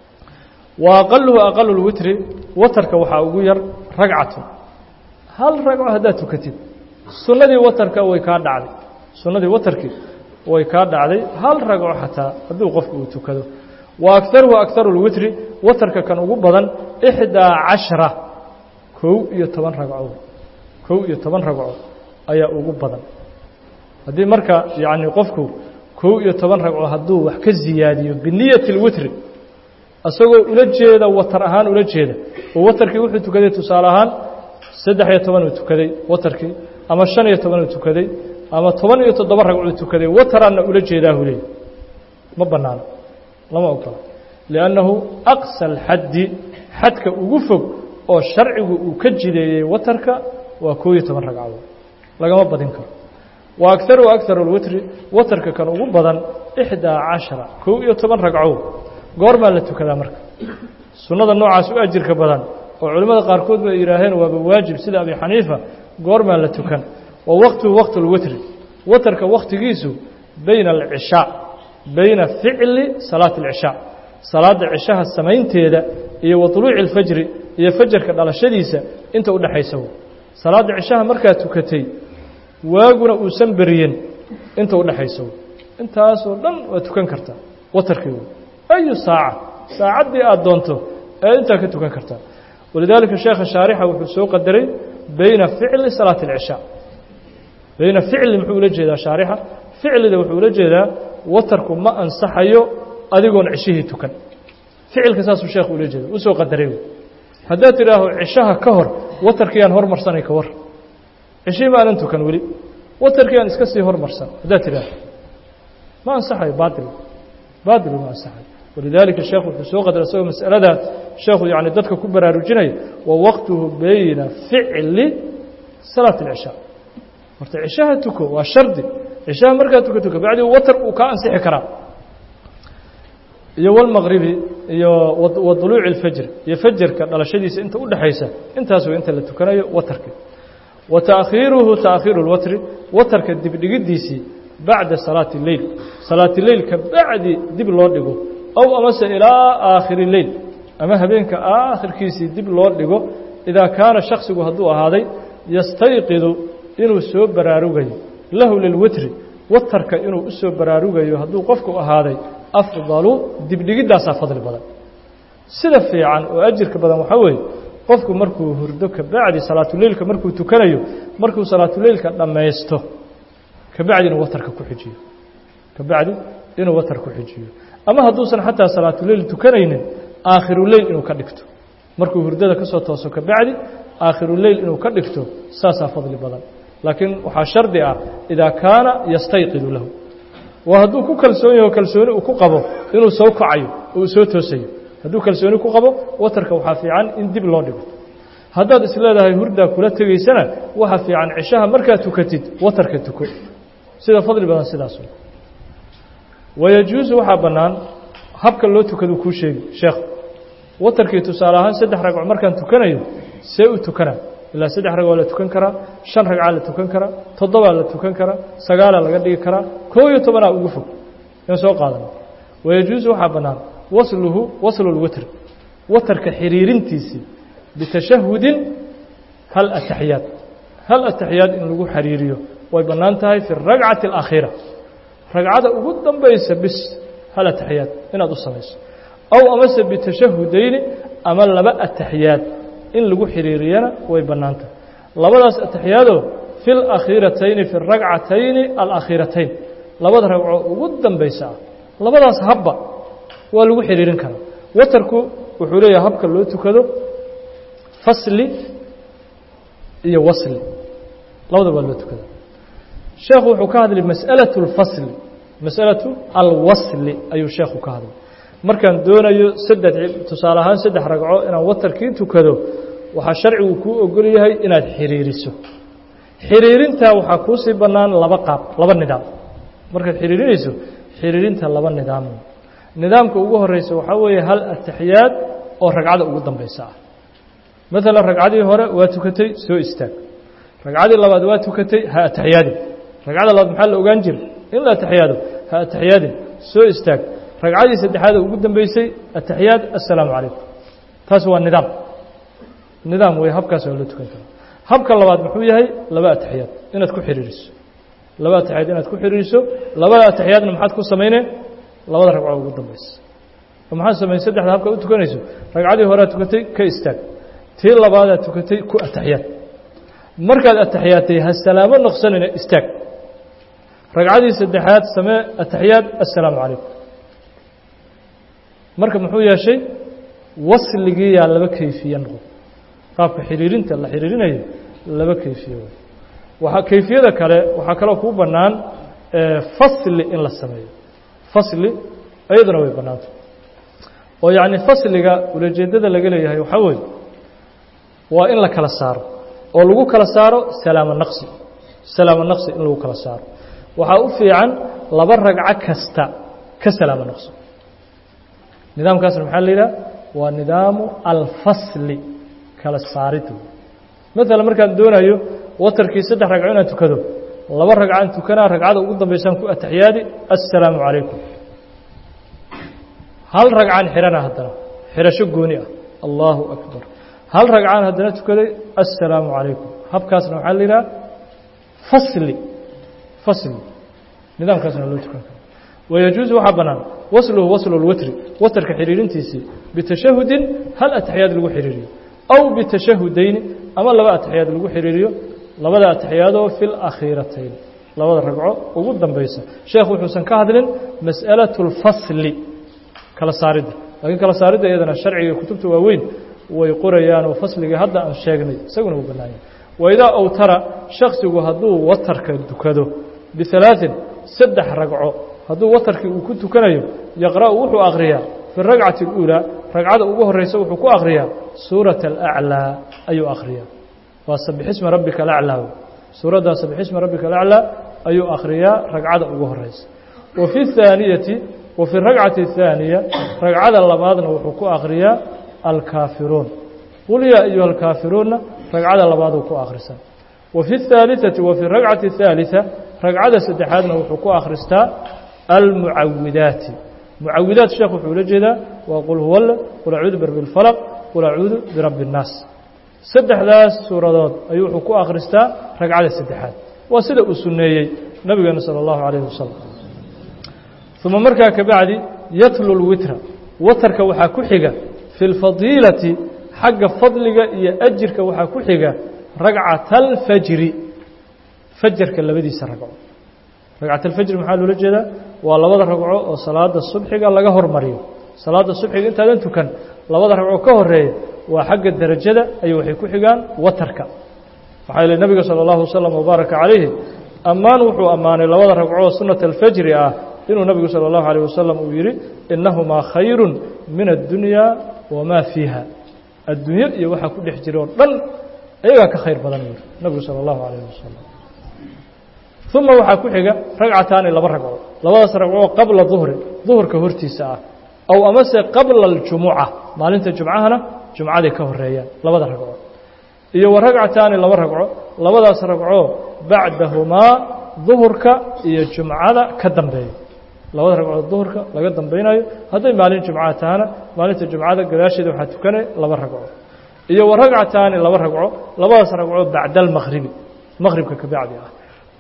A: wa aqaluhu aqalu lwitri watarka waxaa ugu yar ragcatun hal ragco haddaad tukatid sunnadii watarka way kaa dhacday sunnadii watarkii way kaa dhacday hal ragco xataa hadduu qofku uu tukado wa akaruhu akaru lwitri watarka kan ugu badan ixdaa cashara kow iyo toban ragco kow iyo toban ragco ayaa ugu badan haddii marka yacni qofku kow iyo toban ragco hadduu wax ka ziyaadiyo biniyati اlwitri isagoo ula jeeda watar ahaan ula jeeda oo watarkii wuxuu tukaday tusaale ahaan saddex iyo toban uu tukaday watarkii ama shan iyo toban uu tukaday ama toban iyo toddoba ragcuu tukaday wataraanna ula jeedaa hu leey ma bannaano lama ogola liannahu aqsa alxaddi xadka ugu fog oo sharcigu uu ka jideeyey watarka waa kow iyo toban ragcadood lagama badin karo wa akaru akaru lwitri watarka kan ugu badan ixdaa cashara kow iyo toban ragco goormaa la tukadaa marka sunnada noocaas u ajirka badan oo culimmada qaarkood bay yidhaaheen waaba waajib sida abi xaniifa goormaa la tukan wa waqtuhu waqtu lwitri watarka wakhtigiisu bayna alcishaa bayna ficli salaati alcishaa salaada cishaha samaynteeda iyo wa طuluuci اlfajri iyo fajarka dhalashadiisa inta u dhaxaysa salaada cishaha markaad tukatay waaguna uusan beriyin inta u dhaxaysa intaasoo dhan waa tukan kartaa watarkii ayu saaca saacaddii aad doonto ee intaa ka tukan kartaa walidaalika sheekha shaarixa wuxuu soo qadaray bayna ficli salaati اlcishaa bayna ficli muxuu ula jeedaa shaarixa ficlida wuxuu ula jeedaa watarku ma ansaxayo adigoon cishihii tukan ficilka saasuu sheekhu ula jeeda u soo qadaray haddaad tidhaaho cishaha ka hor watarkiiyaan hormarsanay ka war cishihii ma aanan tukan weli watarkiiyaan iska sii hormarsan haddaad tidhaaho ma ansaxayo baatil baatil ma ansaxayo walidaalika sheekhu wuxuu soo qadaray isagoo mas'aladaa sheekhu yacni dadka ku baraarujinaya wa waqtuhu bayna ficli salaati alcishaa horta cishaha tuko waa shardi cishaha markaad tukato kabacdi watar uu kaa ansixi karaa iyo walmaqribi iyo waduluuci alfajr iyo fajarka dhalashadiisa inta u dhaxaysa intaas way inta la tukanayo watarka wa ta'khiruhu ta'khiru alwatri watarka dib dhigidiisi bacda salaati al-layl salaati al-layl ka bacdi dib loo dhigo aw amase ilaa aakhiri al-layl ama habeenka aakhirkiisi dib loo dhigo idaa kaana shakhsigu hadduu ahaaday yastayqidu inuu soo baraarugayo lahu lilwitri watarka inuu u soo baraarugayo hadduu qofku ahaaday afdalu dibdhigidaasaa fadli badan sida fiican oo ajirka badan waxaa weeye qofku markuu hurdo ka bacdi salaatuleylka markuu tukanayo markuu salaatuleylka dhammaysto ka bacdi inuu watarka ku xijiyo ka bacdi inuu watar ku xijiyo ama hadduusan xataa salaatuleyl tukanaynin aakhiruleyl inuu ka dhigto markuu hurdada ka soo tooso ka bacdi aakhiruleyl inuu ka dhigto saasaa fadli badan laakiin waxaa shardi ah idaa kaana yastayqidu lahu waa hadduu ku kalsoon yaho kalsooni uu ku qabo inuu soo kacayo uu soo toosayo hadduu kalsooni ku qabo watarka waxaa fiican in dib loo dhigo haddaad isleedahay hurdaa kula tegaysana waxaa fiican cishaha markaad tukatid watarka tuko sida fadli badan sidaas wayajuusu waxaa bannaan habka loo tukaduu kuu sheegi sheekh watarkii tusaale ahaan saddex ragco markaan tukanayo see u tukanaa ilaa saddex ragoo la tukan karaa shan ragcaa la tukan karaa toddobaa la tukan karaa sagaalaa laga dhigi karaa koob iyo tobanaa ugu fog in soo qaadano wayajuusu waxaa bannaan wasluhu waslu lwitr watarka xiriirintiisii bitashahudin hal ataxiyaad hal ataxiyaad in lagu xiriiriyo way bannaan tahay fi ragcati alakhiira ragcada ugu dambaysa bis hal ataxiyaad inaad u samayso aw amase bitashahudayni ama laba ataxiyaad in lagu xiriiriyana way bannaan tahay labadaas ataxiyaadoo fi alakhiiratayni fi aragcatayni alakhiiratayn labada ragco ugu dambaysa ah labadaas habba waa lagu xiriirin karaa watarku wuxuu leeyahay habka loo tukado fasli iyo wasli labadaba waa loo tukada sheekhu wuxuu ka hadlay mas'alatu alfasli mas'alatu alwasli ayuu sheekhu ka hadlay markaan doonayo saddex tusaale ahaan saddex ragco inaan watarkii tukado waxaa sharcigu kuu ogol yahay inaad xiriiriso xiriirintaa waxaa kuu sii bannaan laba qaab laba nidaam markaad xiriirinayso xiriirinta laba nidaam nidaamka ugu horeysa waxaa weeye hal ataxiyaad oo ragcada ugu dambaysa ah maalan ragcadii hore waa tukatay soo istaag ragcadii labaad waa tukatay ha ataxiyaadin ragcada labaad maxaa la ogaan jiray in la ataxiyaado ha ataxiyaadin soo istaag ragcadii saddexaad ugu dambeysay ataxiyaad assalaamu calaykum taas waa nidaam nidaam way habkaas oo loo tukan karo habka labaad muxuu yahay laba ataxiyaad inaad ku xiriiriso laba ataxiyaad inaad ku xiriiriso labada ataxiyaadna maxaad ku samaynay labada ragco ugu dambaysa maxaad samayn saddexda habka u tukanayso ragcadii hore tukatay ka istaag tii labaad tukatay ku ataxiyaad markaad ataxiyaatay ha salaamo noqsanina istaag ragcadii saddexaad samee ataxiyaad assalaamu calaykum marka muxuu yeeshay wasligii yaa laba kayfiye noqon qaabka xiriirinta la xiriirinayo laba kayfiye waxaa kayfiyada kale waxaa kaloo kuu bannaan fasli in la sameeyo fasli ayaduna way bannaanta oo yacni fasliga ulajeeddada laga leeyahay waxaa weeye waa in la kala saaro oo lagu kala saaro salaamo naqsi salaamo naqsi in lagu kala saaro waxaa u fiican laba ragco kasta ka salaamo naqsi nidaamkaasna maxaa la yidhaha waa nidaamu alfasli kala saaridu maalan markaan doonayo watarkii saddex ragco inaan tukado laba ragcaan tukanaa ragcada ugu dambaysaan ku ataxiyaadi assalaamu calaykum hal ragcaan xihana haddana xirasho gooni ah allahu akbar hal ragcaan haddana tukaday assalaamu calaykum habkaasna waxaa la yidhaha fasli fasli nidaamkaasna loo tukan karo wayajuusu waxaa bannaan wasluhu waslu lwitri watarka xiriirintiisii bitashahudin hal ataxiyaad lagu xiriiriyo aw bitashahudayni ama laba ataxiyaad lagu xiriiriyo labada ataxiyaadoo fi lakhiiratayn labada ragco ugu dambaysa sheekh wuxuusan ka hadlin mas'alatu اlfasli kala saaridda laakiin kala saaridda iyadana sharciga kutubta waaweyn way qorayaan oo fasligii hadda aan sheegnay isaguna uu bannaanya waidaa awtara shaksigu hadduu watarka tukado bihalaaثin saddex ragco hadduu watarkii uu ku tukanayo yaqra'u wuxuu akhriyaa fi ragcati اluulaa ragcada ugu horeysa wuxuu ku akhriyaa suurata alaclaa ayuu akhriyaa waa sabixisma rabbika alaclaa suuradda sabixisma rabbika alaclaa ayuu akhriyaa ragcada ugu horeysa wa fi اthaaniyati وفي الركعة الثانية ركعة اللبادنا وحكو أخريا الكافرون قل يا أيها الكافرون ركعة اللباد وحكو أخرسا وفي الثالثة وفي الركعة الثالثة ركعة سدحادنا وحكو أخرستا المعوذات معوذات الشيخ وحول جدا وقل هو الله قل أعوذ برب الفلق قل أعوذ برب الناس سدح ذاس سورة أيو حكو أخرستا ركعة سدحاد وسيدة السنية نبينا صلى الله عليه وسلم ثم مركا كبعد يتلو الوتر وترك وحاكو حقا في الفضيلة حق فضلك يأجرك وحاكو حقا ركعة الفجر فجرك اللي بدي سرقه ركعة الفجر محل لجدا والله وضع ركعه صلاة الصبح قال لك هر مريم صلاة الصبح أنت أنت كان لا وضع ركعه كهر وحق الدرجة أي وحكو حقا وترك فحال النبي صلى الله عليه وسلم وبارك عليه أمان وحو أمان لا وضع ركعه سنة الفجر آه إنه النبي صلى الله عليه وسلم ويري إنهما خير من الدنيا وما فيها الدنيا يوحى كل حجرون بل أيها كخير بدن النبي صلى الله عليه وسلم ثم وحى كحجة ركعتان لبا ركعة لبا ركعة قبل الظهر ظهر كهرتي ساعة أو أمس قبل الجمعة ما لنت الجمعة هنا جمعة كهرية لبا ركعة إيه وركعتان لبا ركعة لبا ركعة بعدهما ظهرك إيه الجمعة كدم بين labada ragcadood duhurka laga dambaynayo haday maalin jumcada taana maalinta jumcada gadaasheeda waxa tukanay laba ragco iyo war ragcataani laba ragco labadaas ragco bacda al-maghrib maghribka ka bacdi ah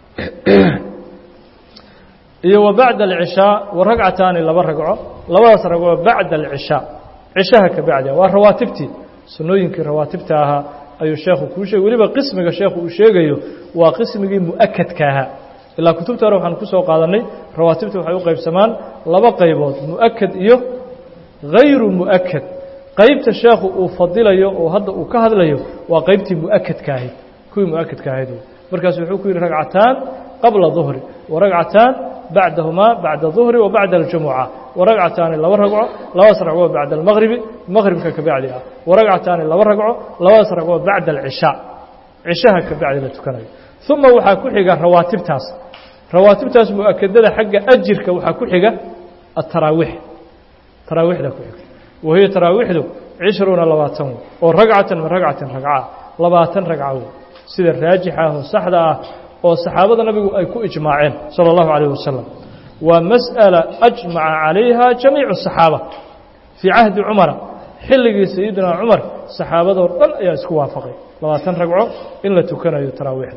A: iyo wa bacda al-isha war ragcataani laba ragco labadaas ragco bacda al-isha ishaha ka bacdi waa rawaatibti sunnooyinkii rawaatibta aha ayuu sheekhu ku sheegay waliba qismiga sheekhu uu sheegayo waa qismigii muakkadka aha ilaa kutubta hore waxaan ku soo qaadanay rawaatibta waxay u qaybsamaan laba qaybood muakkad iyo ghayru muakkad qaybta sheekhu uu fadilayo oo hadda uu ka hadlayo waa qaybtii muakkadka ahayd kuwii muakkadka ahayd markaas wuxuu ku yiri ragcataan qabla dhuhri wa ragcataan bacdahuma bacda dhuhri wa bacda al-jum'a wa ragcataan laba ragco laba ragco bacda al-maghrib maghribka ka bacdi ah wa ragcataan laba ragco laba ragco bacda al-isha ishaha ka bacdi la tukanayo ثم waxa ku xiga rawaatibtaas rawaatibtaas muakkadada xagga ajirka waxa ku xiga at-tarawih tarawihda ku xiga wahiya tarawihdu عشرون labaatan oo ragcatan ragcatan ragca labaatan ragco sida raajixa oo saxda ah oo saxaabada nabigu ay ku ijmaaceen sallallahu alayhi wasallam wa mas'ala ajma'a alayha jamii'u saxaaba fi ahd umar xilligii sayyidina umar saxaabada oo dhan ayaa isku waafaqay labaatan ragco in la tukanayo tarawihda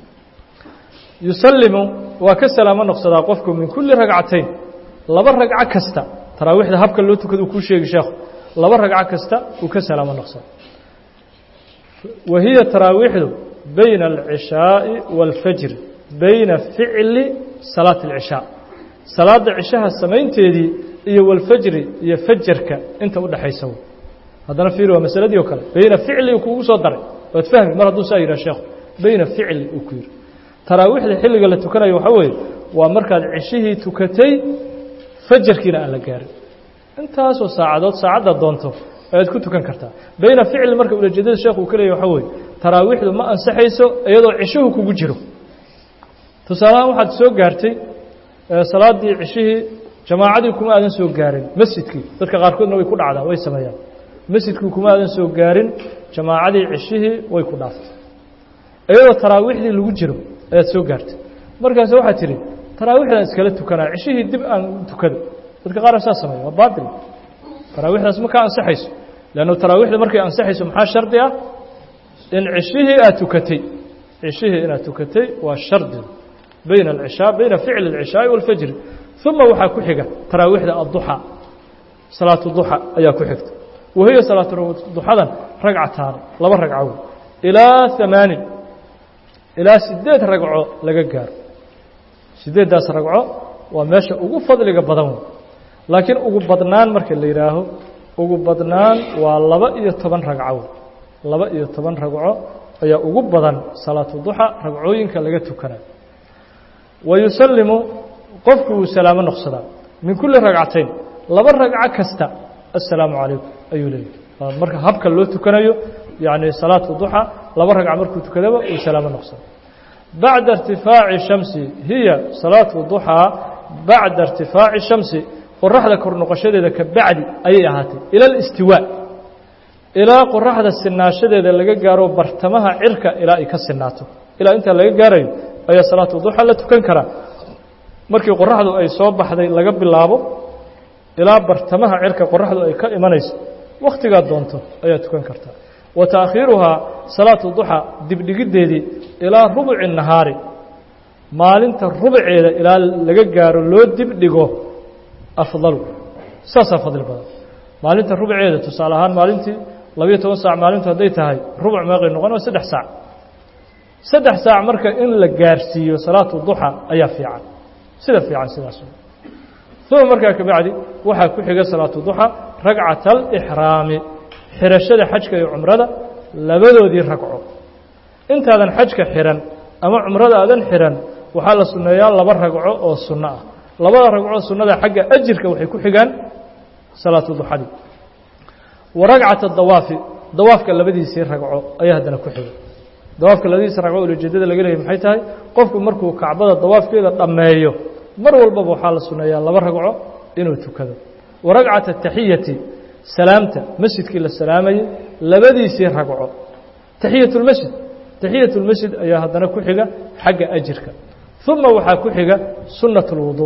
A: يسلم وكسلام نقصدا قفكم من كل ركعتين لبا ركعه كستا تراويحda habka loo tukado ku sheegay sheekh laba ragca kasta uu ka salaamo noqsado وهي تراويحdu بين العشاء والفجر بين فعل صلاة العشاء صلاة العشاء سمينteedii iyo والفجر iyo fajrka inta u dhaxayso hadana fiiro masaladii oo kale بين فعل kugu soo daray waad fahmi mar haduu saayira sheekh بين فعل uu ku yiri tarawihda xilliga la tukanayo waxa weey waa markaad cishihii tukatay fajrkiina aan la gaarin intaas oo saacadood saacada doonto aad ku tukan kartaa bayna ficil marka uu jeedada sheekhu kaleeyo waxa weey tarawihdu ma ansaxayso iyadoo cishuhu kugu jiro tusaalaan waxaad soo gaartay salaadii cishihii jamaacadii kuma aadan soo gaarin masjidkii dadka qaar koodna way ku dhacdaa way sameeyaan masjidkii kuma aadan soo gaarin jamaacadii cishihii way ku dhaaftay iyadoo tarawihdi lagu jiro aad soo gaartay markaas waxa tiri tarawihdan iskala tukanaa cishihii dib aan tukado dadka qaar asaas sameeyo waa baadil tarawihdaas ma ka ansaxayso laana tarawihda markay ansaxayso maxaa shardi ah in cishihii aad tukatay cishihii inaad tukatay waa shardi bayna al-isha bayna fi'l al-isha wal fajr thumma waxa ku xiga tarawihda ad-duha salaatu duha ayaa ku xigta wahiya salaatu duhadan ragcataan laba ragco ila thamanin إلى سديد رجعوا لجار سديد داس رجعوا وماشى أوجو فضل جبضان لكن أوجو بدنان مركل اللي راهو أوجو بدنان والله بقي طبعا رجعوا الله بقي طبعا رجعوا هي أوجو بدن صلاة الضحى رجعوين كلجتو كنا ويسلم قفكو سلام نقصدا من كل رجعتين لبر رجعة كستا السلام عليكم أيولي مرك هبك اللي تكنايو يعني صلاة الضحى لبر رجع مركو تكذبه وسلام نقصدا بعد ارتفاع الشمس هي صلاة الضحى بعد ارتفاع الشمس qoraxda kor noqoshadeeda ka bacdi ayay ahaatay ila al-istiwaa ilaa qoraxda sinaashadeeda laga gaaro bartamaha cirka ilaa ay ka sinaato ilaa inta laga gaarayo ayaa salaatu duha la tukan karaa markii qoraxdu ay soo baxday laga bilaabo ilaa bartamaha cirka qoraxdu ay ka imanayso waqtiga doonto ayaa tukan kartaa wa taakhiruha salaatu duha dibdhigideedii ilaa rubuci nahaari maalinta rubuceeda ilaa laga gaaro loo dibdhigo afdal saasa fadil badan maalinta rubuceeda tusaale ahaan maalintii labiyo toban saac maalintu haday tahay rubuc meeqay noqon waa saddex saac saddex saac marka in la gaarsiiyo salaatu duha ayaa fiican sida fiican sidaas ثم markaa ka bacdi waxa ku xiga salaatu duha ragcatal ihraami xirashada xajka iyo umrada labadoodii ragco intaadan xajka xiran ama umrada aadan xiran waxa la sunneeyaa laba ragco oo sunna ah labada ragco sunnada xagga ajirka waxay ku xigaan salaatu duhadi wa ragcat ad-dawaaf dawaafka labadiisii ragco ayaa hadana ku xiga dawaafka labadiisii ragco oo ujeedada laga leeyahay maxay tahay qofku markuu kacbada dawaafkeeda dhameeyo mar walba waxa la suneeyaa laba ragco inuu tukado wa ragcat at-tahiyati salaamta masjidkii la salaamay labadiisii ragco tahiyatul masjid tahiyatul masjid ayaa hadana ku xiga xagga ajirka thumma waxa ku xiga sunnatul wudu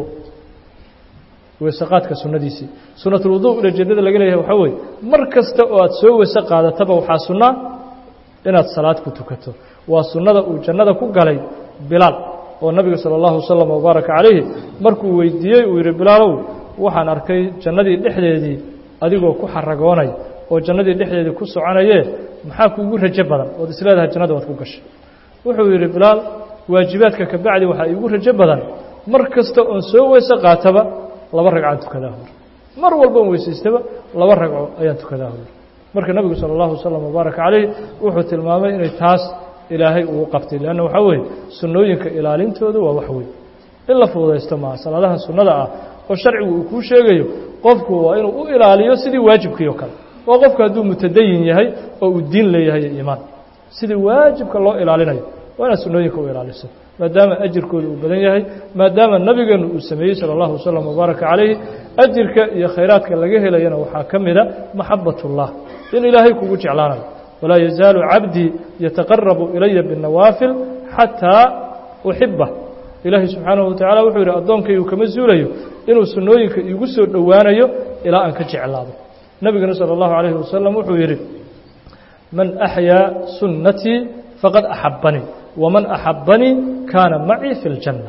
A: weesaqaadka sunnadiisii sunnatul wudu ujeedada laga leeyahay waxa weey mar kasta oo aad soo weesa qaadataba waxa sunna inaad salaad ku tukato waa sunnada uu jannada ku galay bilaal oo nabiga sallallahu alayhi wasallam baraka calayhi markuu weydiiyay uu yiri bilaalow waxaan arkay jannadii dhexdeedii adigoo ku xaragoonay oo jannadii dhexdeedii ku soconayee maxaa kuugu rajo badan oo isleedahay jannada waad ku gashay wuxuu yiri bilaal waajibaadka ka bacdi waxa iigu rajo badan mar kasta oo soo weesa qaataba laba ragcad tukadaa mar walba oo weesaystaba laba ragco ayaan tukadaa marka nabiga sallallahu alayhi wasallam baraka calayhi wuxuu tilmaamay inay taas ilaahay uu qabtay laana waxa weey sunnooyinka ilaalintooda waa wax weey in la fududeysto ma salaadaha sunnada ah oo sharcigu uu ku sheegayo qofku waa inuu u ilaaliyo sidii waajibkii oo kale oo qofku hadduu mutadayin yahay oo uu diin leeyahay iimaan sidii waajibka loo ilaalinayo waa in sunnooyinka u ilaaliso maadaama ajirkooda uu badan yahay maadaama nabigeenu uu sameeyay sallallahu alayhi wasallam baraka calayhi ajirka iyo khayraadka laga helayana waxa kamida maxabbatullah in ilaahay kugu jeclaanayo ولا يزال عبدي يتقرب إلي بالنوافل حتى أحبه إلهي سبحانه وتعالى وحير أدونك يكما زوليه إنه سنوينك يقصر دوانيه إلى أن كجعل هذا نبي صلى الله عليه وسلم وحير من أحيا سنتي فقد أحبني ومن أحبني كان معي في الجنة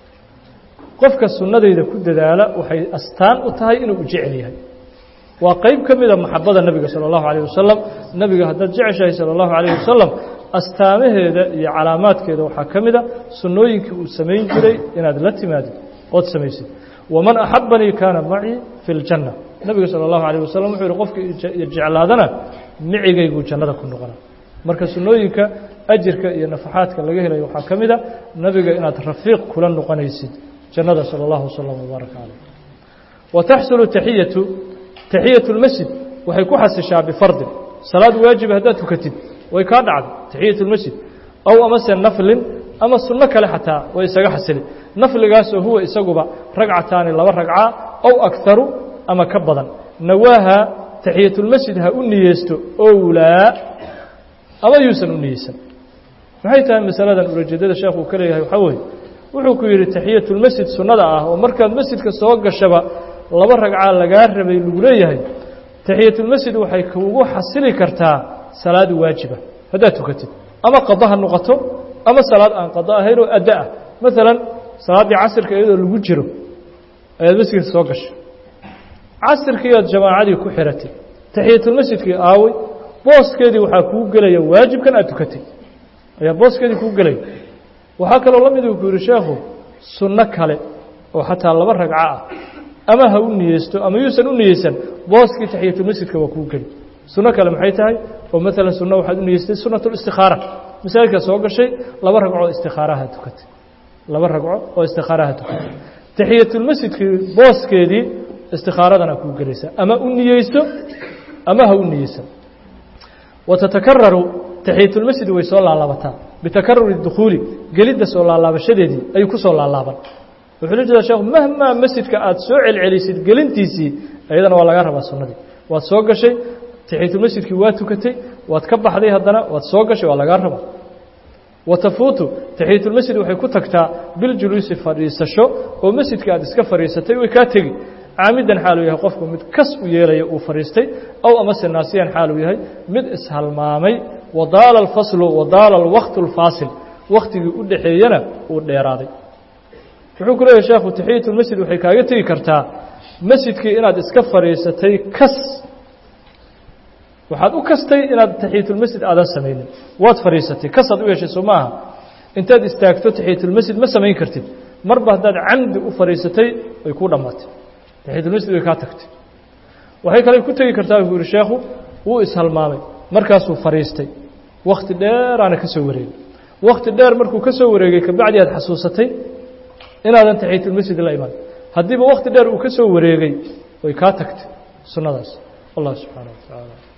A: قفك السنة إذا كنت ذالا وحي أستان أتهي إنه أجعليها وقيب كميدا محبة النبي صلى الله عليه وسلم النبي هذا جعشه صلى الله عليه وسلم أستامه هذا علامات كذا وحكمدا سنوينك وسمين كذي إن هذا لا تمادي قد سميسي ومن أحبني كان معي في الجنة النبي صلى الله عليه وسلم يقول قفك يجعل هذانا معي يقول جنة كل نقرة مركز سنوينك أجرك يا نفحاتك اللي جهله وحكمدا النبي إن ترفيق كل نقرة يسيد جنة صلى الله عليه وسلم وبارك عليه وتحصل التحية تحية المسجد وحي كحسشها بفرض صلاة واجب هدات كتب ويكاد عد تحية المسجد أو أمس النفل أما السنة كلحتها ويساق حسن نفل قاسه هو يساقب رقعتان لو رقعة أو أكثر أما كبضا نواها تحية المسجد ها أنيستو أو لا أما يوسن أنيسا فحيثها مسألة أرجدد الشيخ وكريها يحوي وحكو يري تحية المسجد سنة ومركز المسجد كسواق الشباب laba ragca laga rabay lagu leeyahay tahiyatul masjid waxay kuugu xasili kartaa salaad waajiba hadaa tukatid ama qadaha noqoto ama salaad aan qada ahayn oo adaa midalan salaadii casirka iyadoo lagu jiro ayaad masjidka soo gashay casirkii aad jamaacadii ku xiratay tahiyatul masjidkii aaway booskeedii waxa kuugu galaya waajibkan aad tukatay ayaa booskeedii kuugu galay waxa kale oo la mid uu sheekhu sunno kale oo xataa laba ragca ah ama ha u niyeysto ama yuusan u niyeysan booskii tahiyatul masjidka waa ku gali sunno kale maxay tahay oo mesela sunno waxaad u niyeystay sunnatul istikhara misalka soo gashay laba ragco istikharaha tukatay laba ragco oo istikharaha tukatay tahiyatul masjidka booskeedii istikharadana ku galaysa ama u niyeysto ama ha u niyeysan وتتكرر تحية المسجد ويسول الله لابتان بتكرر الدخول قلد سول الله لابشديدي أي كسول الله لابن wuxuu jeedaa sheekhu mahma masjidka aad soo celcelisid gelintiisii ayadana waa laga rabaa sunnadii waad soo gashay taxiyatul masjidkii waa tukatay waad ka baxday haddana waad soo gashay waa laga rabaa watafuutu taxiyatul masjid waxay ku tagtaa bil juluusi fadhiisasho oo masjidka aad iska fadhiisatay way kaa tegi caamidan xaal uu yahay qofku mid kas u yeelaya uu fadhiistay aw amase naasiyan xaal uu yahay mid ishalmaamay wadaala alfaslu wadaala alwaqtu alfaasil waqtigii u dhaxeeyana uu dheeraaday wuxuu ku leeyahay sheekhu taxiyatul masjid waxay kaaga tegi kartaa masjidkii inaad iska fadhiisatay kas waxaad u kastay inaad taxiyatul masjid aadan samaynin waad fadhiisatay kasaad u yeeshay soo maaha intaad istaagto taxiyatul masjid ma samayn kartid marba haddaad camdi u fadhiisatay way kuu dhammaatay taxiyatul masjid way kaa tagtay waxay kale ku tegi kartaa buu yidhi sheekhu wuu ishalmaamay markaasuu fadhiistay wakhti dheeraana ka soo wareegay wakhti dheer markuu ka soo wareegay kabacdi aad xasuusatay inaadan taxiyatul masjid la iman haddiiba wakhti dheer uu ka soo wareegay way kaa tagtay sunnadaas wallah subxaanahu wa tacaala